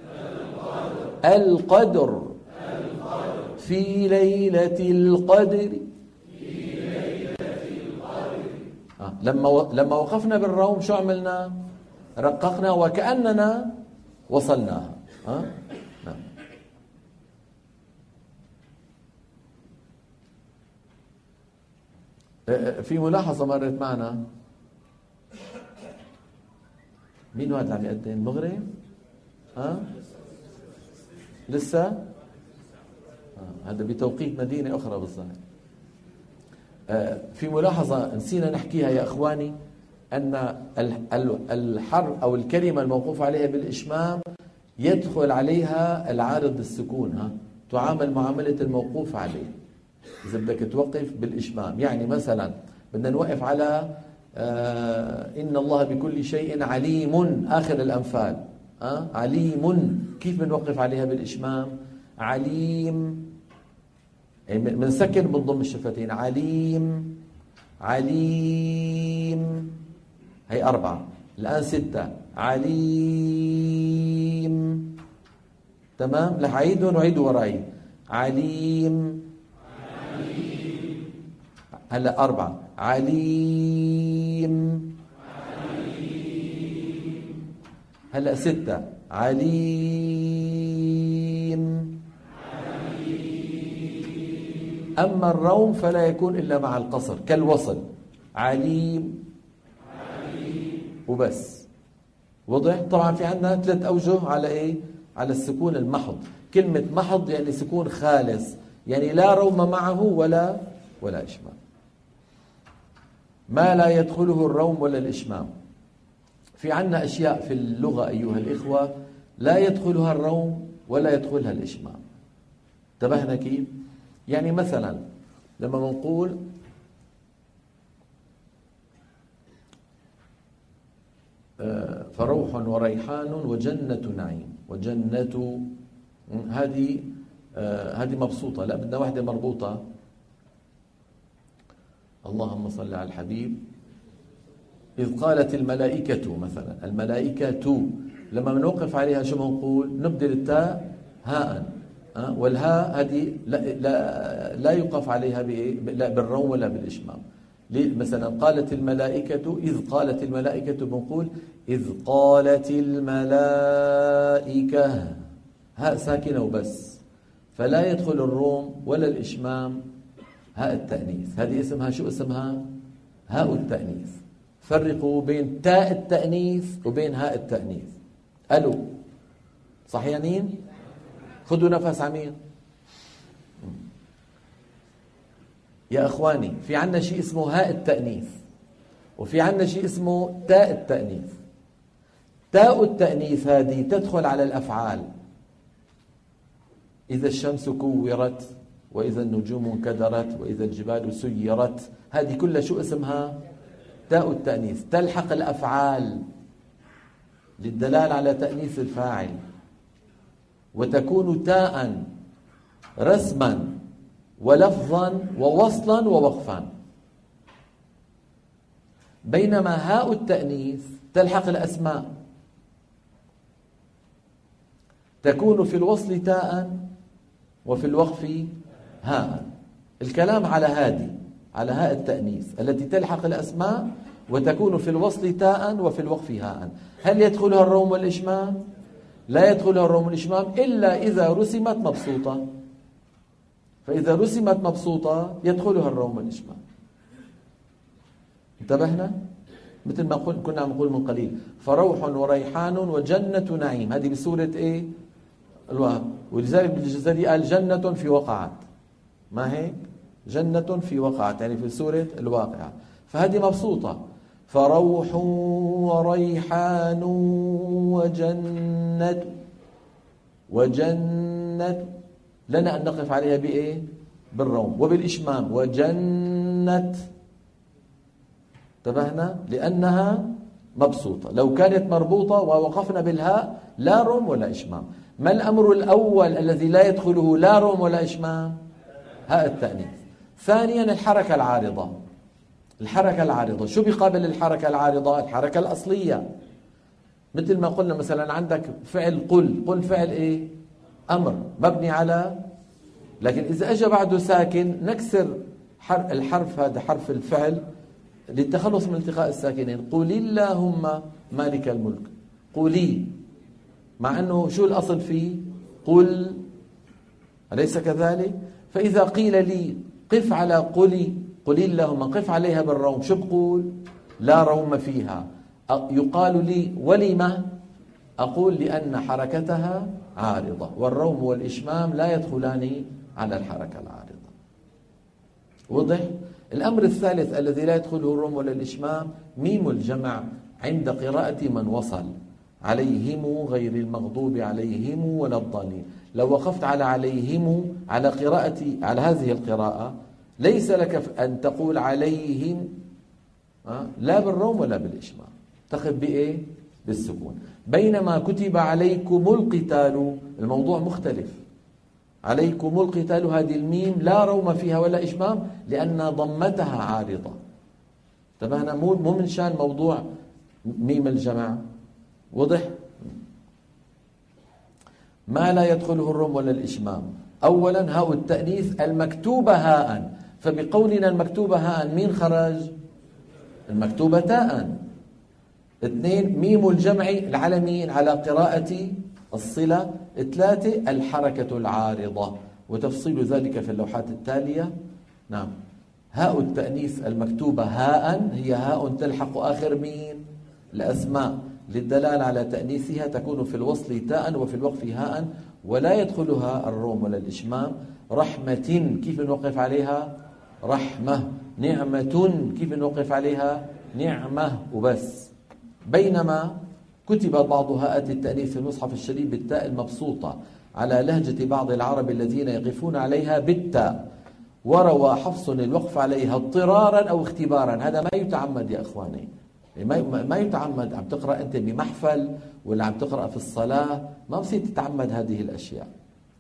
القدر في ليلة القدر. آه. لما و... لما وقفنا بالروم شو عملنا؟ رققنا وكأننا وصلناها. آه؟ نعم. في ملاحظة مرت معنا. مين هذا اللي عم يقدم؟ المغرب؟ ها؟ آه؟ لسه؟ آه. هذا بتوقيت مدينة أخرى بالظاهر. آه. في ملاحظة نسينا نحكيها يا إخواني، أن الحرف أو الكلمة الموقوف عليها بالإشمام يدخل عليها العارض السكون. ها؟ تعامل معاملة الموقوف عليه إذا بدك توقف بالإشمام. يعني مثلا بدنا نوقف على آه إن الله بكل شيء عليم، آخر الأنفال. آه عليم، كيف بنوقف عليها بالإشمام؟ عليم، بنسكن بنضم الشفتين. عليم عليم، هي أربعة. الآن ستة. عليم، تمام. رح أعيدهم وعيدوا وراي. عليم عليم. هلا أربعة. عليم عليم. هلا ستة. عليم عليم. أما الروم فلا يكون إلا مع القصر كالوصل. عليم عليم وبس. وضح؟ طبعا في عندنا ثلاث أوجه على إيه؟ على السكون المحض. كلمة محض يعني سكون خالص، يعني لا روم معه ولا ولا إشمام. ما لا يدخله الروم ولا الإشمام. في عندنا أشياء في اللغة أيها الإخوة لا يدخلها الروم ولا يدخلها الإشمام. انتبهنا كيف؟ يعني مثلا لما نقول فروح وريحان وجنة نعيم، وجنة هذه هذه مبسوطة، لا بدنا واحدة مربوطة. اللهم صل على الحبيب. إذ قالت الملائكة مثلا، الملائكة لما بنوقف عليها شو بنقول؟ نبدل التاء هاء، والهاء هذه لا, لا, لا يوقف عليها لا بالروم ولا بالإشمام. مثلا قالت الملائكة، إذ قالت الملائكة بنقول إذ قالت الملائكة، هاء ساكنة وبس، فلا يدخل الروم ولا الإشمام. هاء التأنيث هذه اسمها شو اسمها؟ هاء التأنيث. فرقوا بين تاء التأنيث وبين هاء التأنيث. ألو صحيانين؟ خذوا نفس عميق يا أخواني. في عنا شيء اسمه هاء التأنيث، وفي عنا شيء اسمه تاء التأنيث. تاء التأنيث هذه تدخل على الأفعال. إذا الشمس كورت، وإذا النجوم انكدرت، وإذا الجبال سيرت، هذه كلها شو اسمها؟ تاء التأنيث. تلحق الأفعال للدلالة على تأنيث الفاعل، وتكون تاء رسما ولفظا ووصلا ووقفا. بينما هاء التأنيث تلحق الأسماء، تكون في الوصل تاء وفي الوقف هاء. الكلام على هذه، على هاء التأنيث التي تلحق الأسماء وتكون في الوصل تاء وفي الوقف هاء. هل يدخلها الروم والإشمام؟ لا يدخلها الروم والإشمام إلا إذا رسمت مبسوطة. فإذا رسمت مبسوطة يدخلها الروم والإشمام. انتبهنا؟ مثل ما كنا عم نقول من قليل، فروح وريحان وجنة نعيم، هذه بسورة إيه؟ الوهب. ولذلك بالجزري قال جنة في وقعت، ما هيك؟ جنة في وقعت يعني في سورة الواقعة. فهذه مبسوطة. فروح وريحان وجنة، وجنة لنا أن نقف عليها بإيه؟ بالروم وبالإشمام. وجنة، انتبهنا؟ لأنها مبسوطة. لو كانت مربوطة ووقفنا بالهاء لا روم ولا إشمام. ما الأمر الأول الذي لا يدخله لا روم ولا إشمام؟ هاء التأنيث. ثانيا الحركة العارضة. الحركة العارضة شو بيقابل الحركة العارضة؟ الحركة الأصلية. مثل ما قلنا مثلا عندك فعل قل، قل فعل ايه؟ أمر مبني على، لكن إذا أجى بعده ساكن نكسر الحرف، هذا حرف الفعل للتخلص من التقاء الساكنين. قل اللهم مالك الملك، قولي، مع أنه شو الأصل فيه؟ قل، أليس كذلك؟ فإذا قيل لي قف على قلي، قل اللهم، قف عليها بالروم، شو بقول؟ لا روم فيها. يقال لي ولما؟ أقول لأن حركتها عارضة، والروم والإشمام لا يدخلان على الحركة العارضة. وضح؟ الأمر الثالث الذي لا يدخله الروم ولا الإشمام ميم الجمع عند قراءة من وصل، عليهم غير المغضوب عليهم ولا الضالين. لو وقفت على عليهم على قراءة على هذه القراءة ليس لك أن تقول عليهم لا بالروم ولا بالإشمام، تقف بإيه؟ بالسكون. بينما كتب عليكم القتال الموضوع مختلف. عليكم القتال هذه الميم لا روم فيها ولا إشمام لأن ضمتها عارضة. انتبهنا؟ مو مو من شان موضوع ميم الجمع. وضح؟ ما لا يدخله الروم ولا الإشمام. أولا هاء التأنيث المكتوبة هاء، فبقولنا المكتوبة هاء مين خرج؟ المكتوبة تاء. اثنين ميم الجمع العلمين على قراءة الصلة. ثلاثة الحركة العارضة، وتفصيل ذلك في اللوحات التالية. نعم، هاء التأنيث المكتوبة هاء هي هاء تلحق آخر مين؟ الأسماء، للدلالة على تأنيثها تكون في الوصل تاء وفي الوقف هاء، ولا يدخلها الروم ولا الإشمام. رحمة كيف نوقف عليها؟ رحمة. نعمة كيف نوقف عليها؟ نعمة وبس. بينما كتب بعض هاءات التأنيث في المصحف الشريف بالتاء المبسوطة على لهجة بعض العرب الذين يقفون عليها بالتاء، وروى حفص الوقف عليها اضطرارا أو اختبارا. هذا ما يتعمد يا إخواني، ما يتعمد. عم تقرأ أنت بمحفل ولا عم تقرأ في الصلاة، ما بصير تتعمد هذه الأشياء.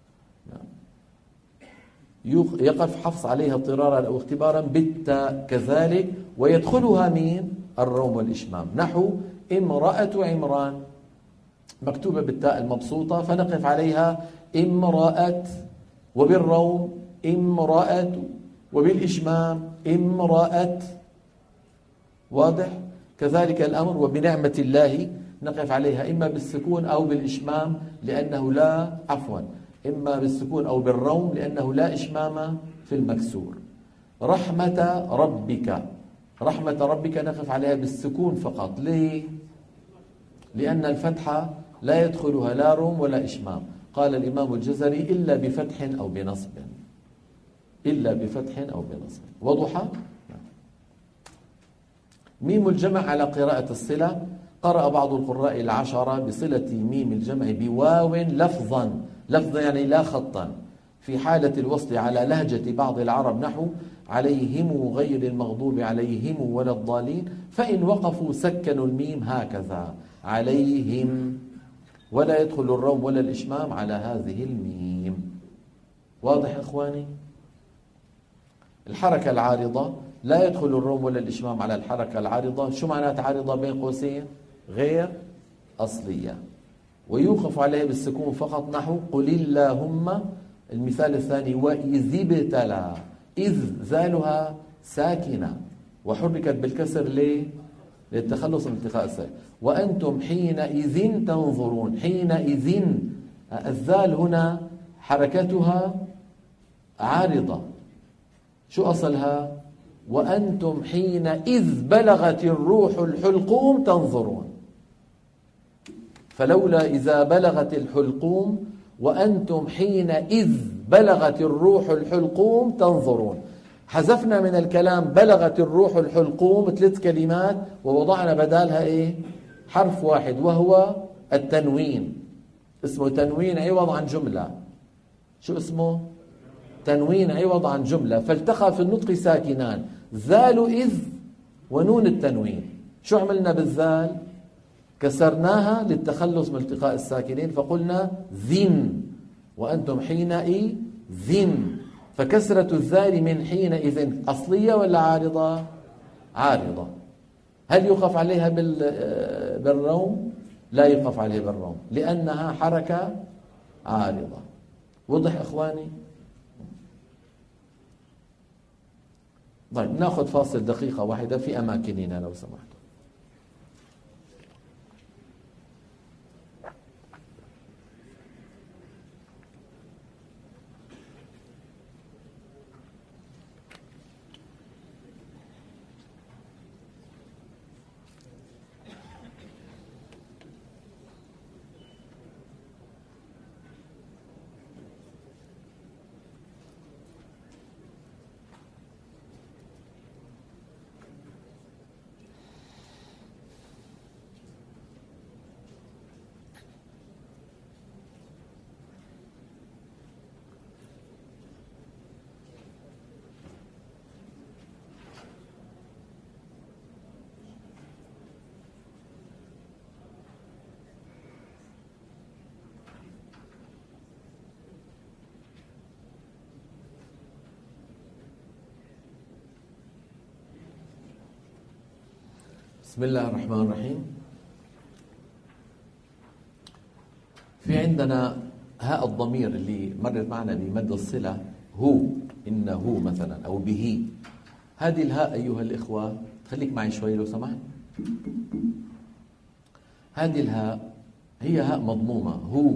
يقف حفص عليها اضطرارا أو اختبارا بالتاء كذلك، ويدخلها مين؟ الروم والإشمام. نحو امرأة عمران مكتوبة بالتاء المبسوطة فنقف عليها امرأة، وبالروم امرأة، وبالإشمام امرأة. واضح؟ كذلك الأمر وبنعمة الله نقف عليها إما بالسكون أو بالإشمام لأنه لا عفوا إما بالسكون أو بالروم لأنه لا إشمام في المكسور. رحمة ربك، رحمة ربك نقف عليها بالسكون فقط. ليه؟ لأن الفتحة لا يدخلها لا روم ولا إشمام. قال الإمام الجزري إلا بفتح أو بنصب، إلا بفتح أو بنصب. وضح؟ ميم الجمع على قراءة الصلة. قرأ بعض القراء العشرة بصلة ميم الجمع بواو لفظا، لفظا يعني لا خطا، في حالة الوصل على لهجة بعض العرب نحو عليهم غير المغضوب عليهم ولا الضالين، فإن وقفوا سكنوا الميم هكذا عليهم، ولا يدخل الروم ولا الإشمام على هذه الميم. واضح إخواني؟ الحركة العارضة لا يدخل الروم ولا الإشمام على الحركة العارضة. شو معنات عارضة بين قوسين؟ غير أصلية، ويوقف عليها بالسكون فقط. نحو قل اللهم. المثال الثاني وإذ ابتلى، إذ زالها ساكنة وحركت بالكسر ليه؟ للتخلص من التقاء الساكن. وأنتم حينئذ تنظرون، حينئذ الذال هنا حركتها عارضة. شو أصلها؟ وأنتم حينئذ بلغت الروح الحلقوم تنظرون، فلولا إذا بلغت الحلقوم وأنتم حينئذ بلغت الروح الحلقوم تنظرون. حذفنا من الكلام بلغت الروح الحلقوم ثلاث كلمات ووضعنا بدالها إيه؟ حرف واحد وهو التنوين. اسمه تنوين عوض عن جملة. شو اسمه؟ تنوين عوض عن جملة. فالتقى في النطق ساكنان، ذال إذ ونون التنوين. شو عملنا بالذال؟ كسرناها للتخلص من التقاء الساكنين فقلنا ذن، وأنتم حينئذ ذن. فكسرة الذال من حينئذ أصلية ولا عارضة؟ عارضة. هل يوقف عليها بالروم؟ لا يوقف عليها بالروم لأنها حركة عارضة. وضح إخواني؟ طيب ناخذ فاصل دقيقة واحدة في أماكننا لو سمحت. بسم الله الرحمن الرحيم. في عندنا هاء الضمير اللي مرت معنا بمد الصلة، هو، إنه مثلا، أو به. هذه الهاء أيها الإخوة، خليك معي شوي لو سمحت. هذه الهاء هي هاء مضمومة، هو،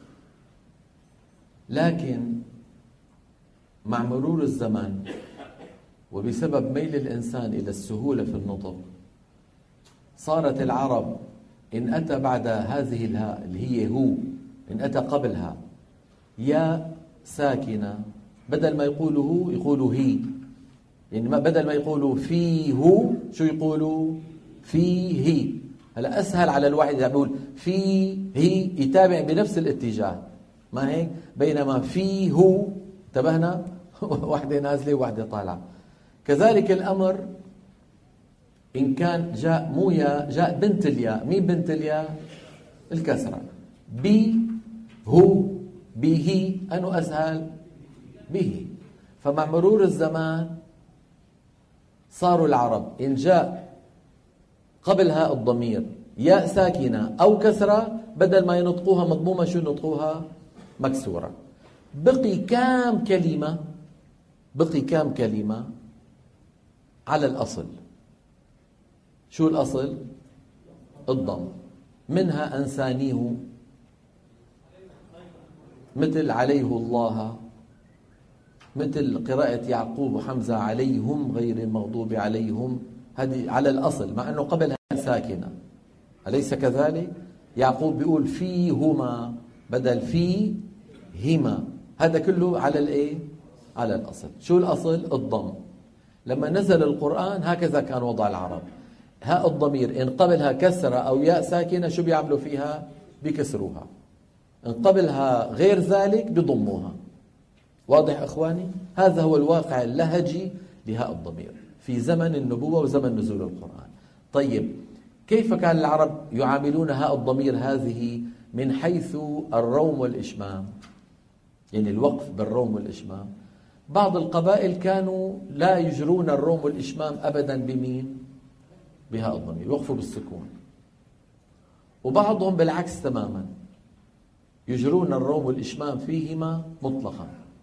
لكن مع مرور الزمن وبسبب ميل الإنسان إلى السهولة في النطق صارت العرب إن أتى بعد هذه الهاء اللي هي هو، إن أتى قبلها يا ساكنة، بدل ما يقولوا هو يقولوا هي. يعني بدل ما يقولوا فيه شو يقولوا؟ فيه. هلا أسهل على الواحد إذا بيقول فيه يتابع بنفس الاتجاه، ما هيك؟ بينما فيه انتبهنا واحدة نازلة وواحدة طالعة. كذلك الأمر إن كان جاء مو يا، جاء بنت الياء. مين بنت الياء؟ الكسرة. بي، هو، به، أنه أسهل؟ به. فمع مرور الزمان صاروا العرب إن جاء قبلها الضمير ياء ساكنة أو كسرة، بدل ما ينطقوها مضمومة شو ينطقوها؟ مكسورة. بقي كام كلمة؟ بقي كام كلمة على الأصل؟ شو الأصل؟ الضم. منها أنسانيه، مثل عليه الله، مثل قراءة يعقوب وحمزة عليهم غير المغضوب عليهم. هذه على الأصل مع أنه قبلها ساكنة، أليس كذلك؟ يعقوب بيقول فيهما بدل فيهما. هذا كله على الإيه؟ على الأصل. شو الأصل؟ الضم. لما نزل القرآن هكذا كان وضع العرب. هاء الضمير إن قبلها كسرة أو ياء ساكنة شو بيعملوا فيها؟ بيكسروها. إن قبلها غير ذلك بيضموها. واضح أخواني؟ هذا هو الواقع اللهجي لهاء الضمير في زمن النبوة وزمن نزول القرآن. طيب كيف كان العرب يعاملون هاء الضمير هذه من حيث الروم والإشمام؟ يعني الوقف بالروم والإشمام. بعض القبائل كانوا لا يجرون الروم والإشمام أبدا بمين؟ بهاء الضمير، يوقفوا بالسكون. وبعضهم بالعكس تماما، يجرون الروم والإشمام فيهما مطلقا.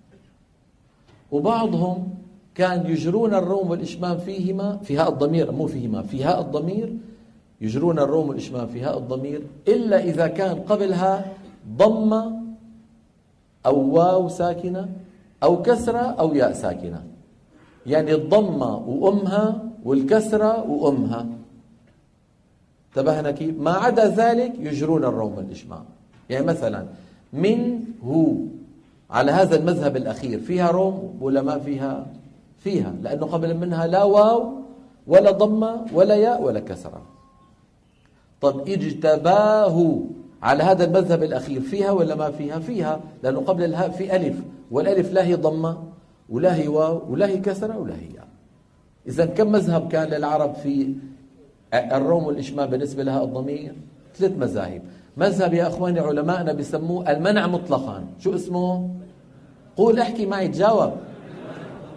وبعضهم كان يجرون الروم والإشمام فيهما في هاء الضمير، مو فيهما، في هاء الضمير، يجرون الروم والإشمام في هاء الضمير إلا إذا كان قبلها ضمة أو واو ساكنة أو كسرة أو ياء ساكنة. يعني الضمة وأمها والكسرة وأمها. انتبهنا كيف؟ ما عدا ذلك يجرون الروم والإشمام. يعني مثلا من هو على هذا المذهب الأخير فيها روم ولا ما فيها؟ فيها، لأنه قبل منها لا واو ولا ضمة ولا ياء ولا كسرة. طب اجتباه على هذا المذهب الأخير فيها ولا ما فيها؟ فيها، لأنه قبل الهاء في ألف، والألف لا هي ضمة ولا هي واو ولا هي كسرة ولا هي ياء. إذا كم مذهب كان للعرب في الروم والإشمام بالنسبة لها الضمير؟ ثلاث مذاهب. مذهب يا أخواني علماءنا بيسموه المنع مطلقا. شو اسمه؟ قول احكي معي تجاوب.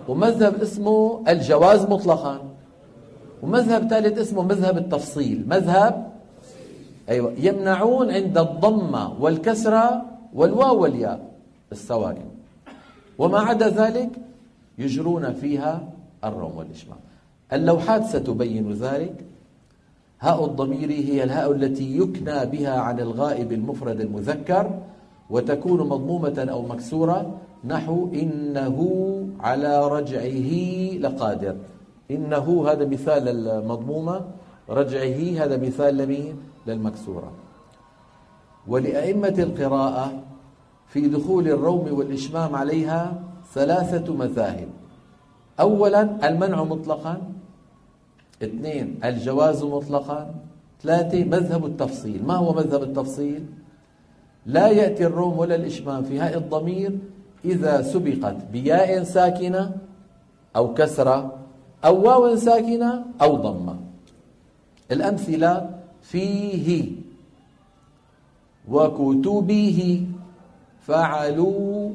ومذهب اسمه الجواز مطلقا، ومذهب ثالث اسمه مذهب التفصيل. مذهب أيوة يمنعون عند الضمة والكسرة والواو والياء السوائم، وما عدا ذلك يجرون فيها الروم والإشمام. اللوحات ستبين ذلك. هاء الضمير هي الهاء التي يكنى بها عن الغائب المفرد المذكر، وتكون مضمومة أو مكسورة، نحو إنه على رجعه لقادر. إنه هذا مثال المضمومة، رجعه هذا مثال لمين؟ للمكسورة. ولأئمة القراءة في دخول الروم والإشمام عليها ثلاثة مذاهب. أولا المنع مطلقا، اثنين الجواز مطلقا، ثلاثة مذهب التفصيل. ما هو مذهب التفصيل؟ لا يأتي الروم ولا الإشمام في هاء الضمير إذا سبقت بياء ساكنة أو كسرة أو واو ساكنة أو ضمة. الأمثلة: فيه، وكتبه، فعلوه،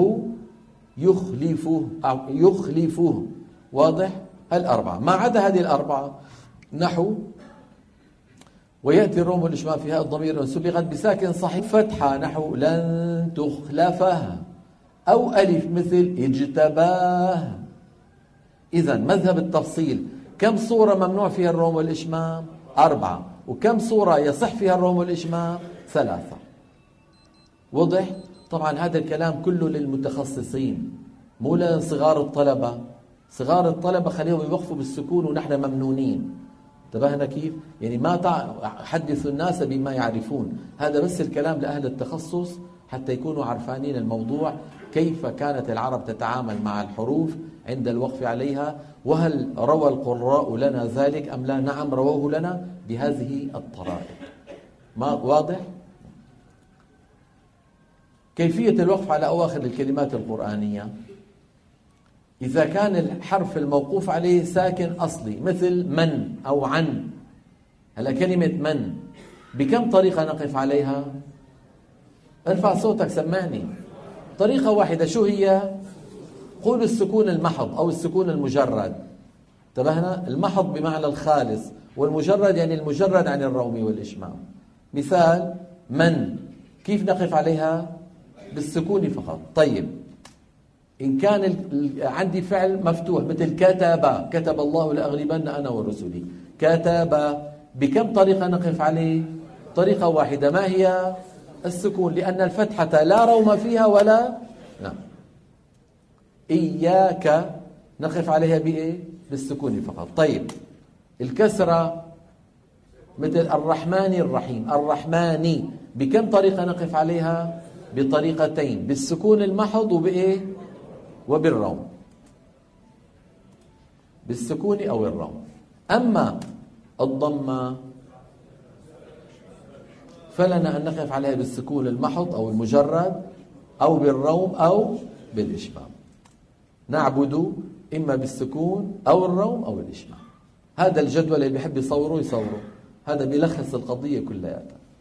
يخلفه أو يخلفه. واضح؟ الأربعة. ما عدا هذه الأربعة، نحو ويأتي الروم والإشمام في هاء الضمير إن سبقت بساكن صحيح فتحة، نحو لن تخلفها، أو ألف مثل اجتباه. إذن مذهب التفصيل كم صورة ممنوع فيها الروم والإشمام؟ أربعة. وكم صورة يصح فيها الروم والإشمام؟ ثلاثة. وضح؟ طبعا هذا الكلام كله للمتخصصين، مو لصغار الطلبة. صغار الطلبة خليهم يوقفوا بالسكون ونحن ممنونين. انتبهنا كيف؟ يعني ما حدثوا الناس بما يعرفون. هذا بس الكلام لأهل التخصص حتى يكونوا عرفانين الموضوع، كيف كانت العرب تتعامل مع الحروف عند الوقف عليها، وهل روى القراء لنا ذلك أم لا؟ نعم رووه لنا بهذه الطرائق. ما واضح؟ كيفية الوقف على أواخر الكلمات القرآنية: إذا كان الحرف الموقوف عليه ساكن أصلي مثل من أو عن. هلا كلمة من بكم طريقة نقف عليها؟ ارفع صوتك سمعني. طريقة واحدة. شو هي؟ قول السكون المحض أو السكون المجرد. انتبهنا؟ المحض بمعنى الخالص، والمجرد يعني المجرد عن الروم والإشمام. مثال: من، كيف نقف عليها؟ بالسكون فقط. طيب إن كان عندي فعل مفتوح مثل كتب، كتب الله لأغلبن أنا ورسلي. كتب بكم طريقة نقف عليه؟ طريقة واحدة. ما هي؟ السكون، لأن الفتحة لا روم فيها ولا نعم. إياك نقف عليها بإيه؟ بالسكون فقط. طيب الكسرة مثل الرحمن الرحيم. الرحمن بكم طريقة نقف عليها؟ بطريقتين، بالسكون المحض وبإيه؟ وبالروم، بالسكون أو الروم. أما الضمة فلنا أن نقف عليها بالسكون المحض أو المجرد أو بالروم أو بالإشمام. نعبد إما بالسكون أو الروم أو الإشمام. هذا الجدول اللي بيحب يصوره يصوره، هذا بيلخص القضية كلها.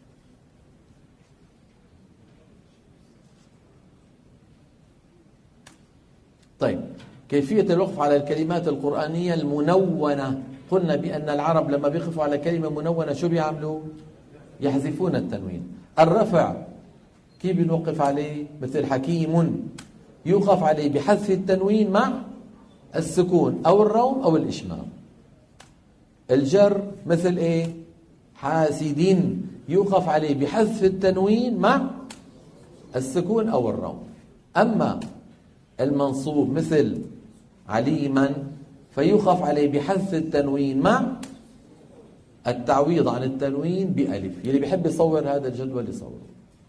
طيب كيفية الوقف على الكلمات القرآنية المنونة. قلنا بأن العرب لما بيقفوا على كلمة منونة شو بيعملوا؟ يحذفون التنوين. الرفع كيف بنوقف عليه؟ مثل حكيم، يوقف عليه بحذف التنوين مع السكون أو الروم أو الإشمام. الجر مثل إيه؟ حاسد، يوقف عليه بحذف التنوين مع السكون أو الروم. أما المنصوب مثل عليما فيوقف عليه بحذف التنوين مع التعويض عن التنوين بألف. يلي بيحب يصور هذا الجدول يصور.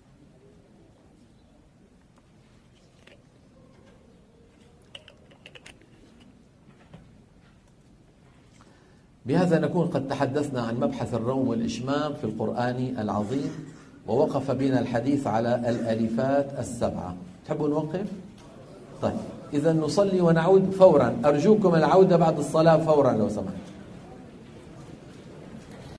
بهذا نكون قد تحدثنا عن مبحث الروم والإشمام في القرآن العظيم، ووقف بنا الحديث على الألفات السبعة. تحبوا نوقف؟ طيب إذا نصلي ونعود فورا. أرجوكم العودة بعد الصلاة فورا لو سمحت.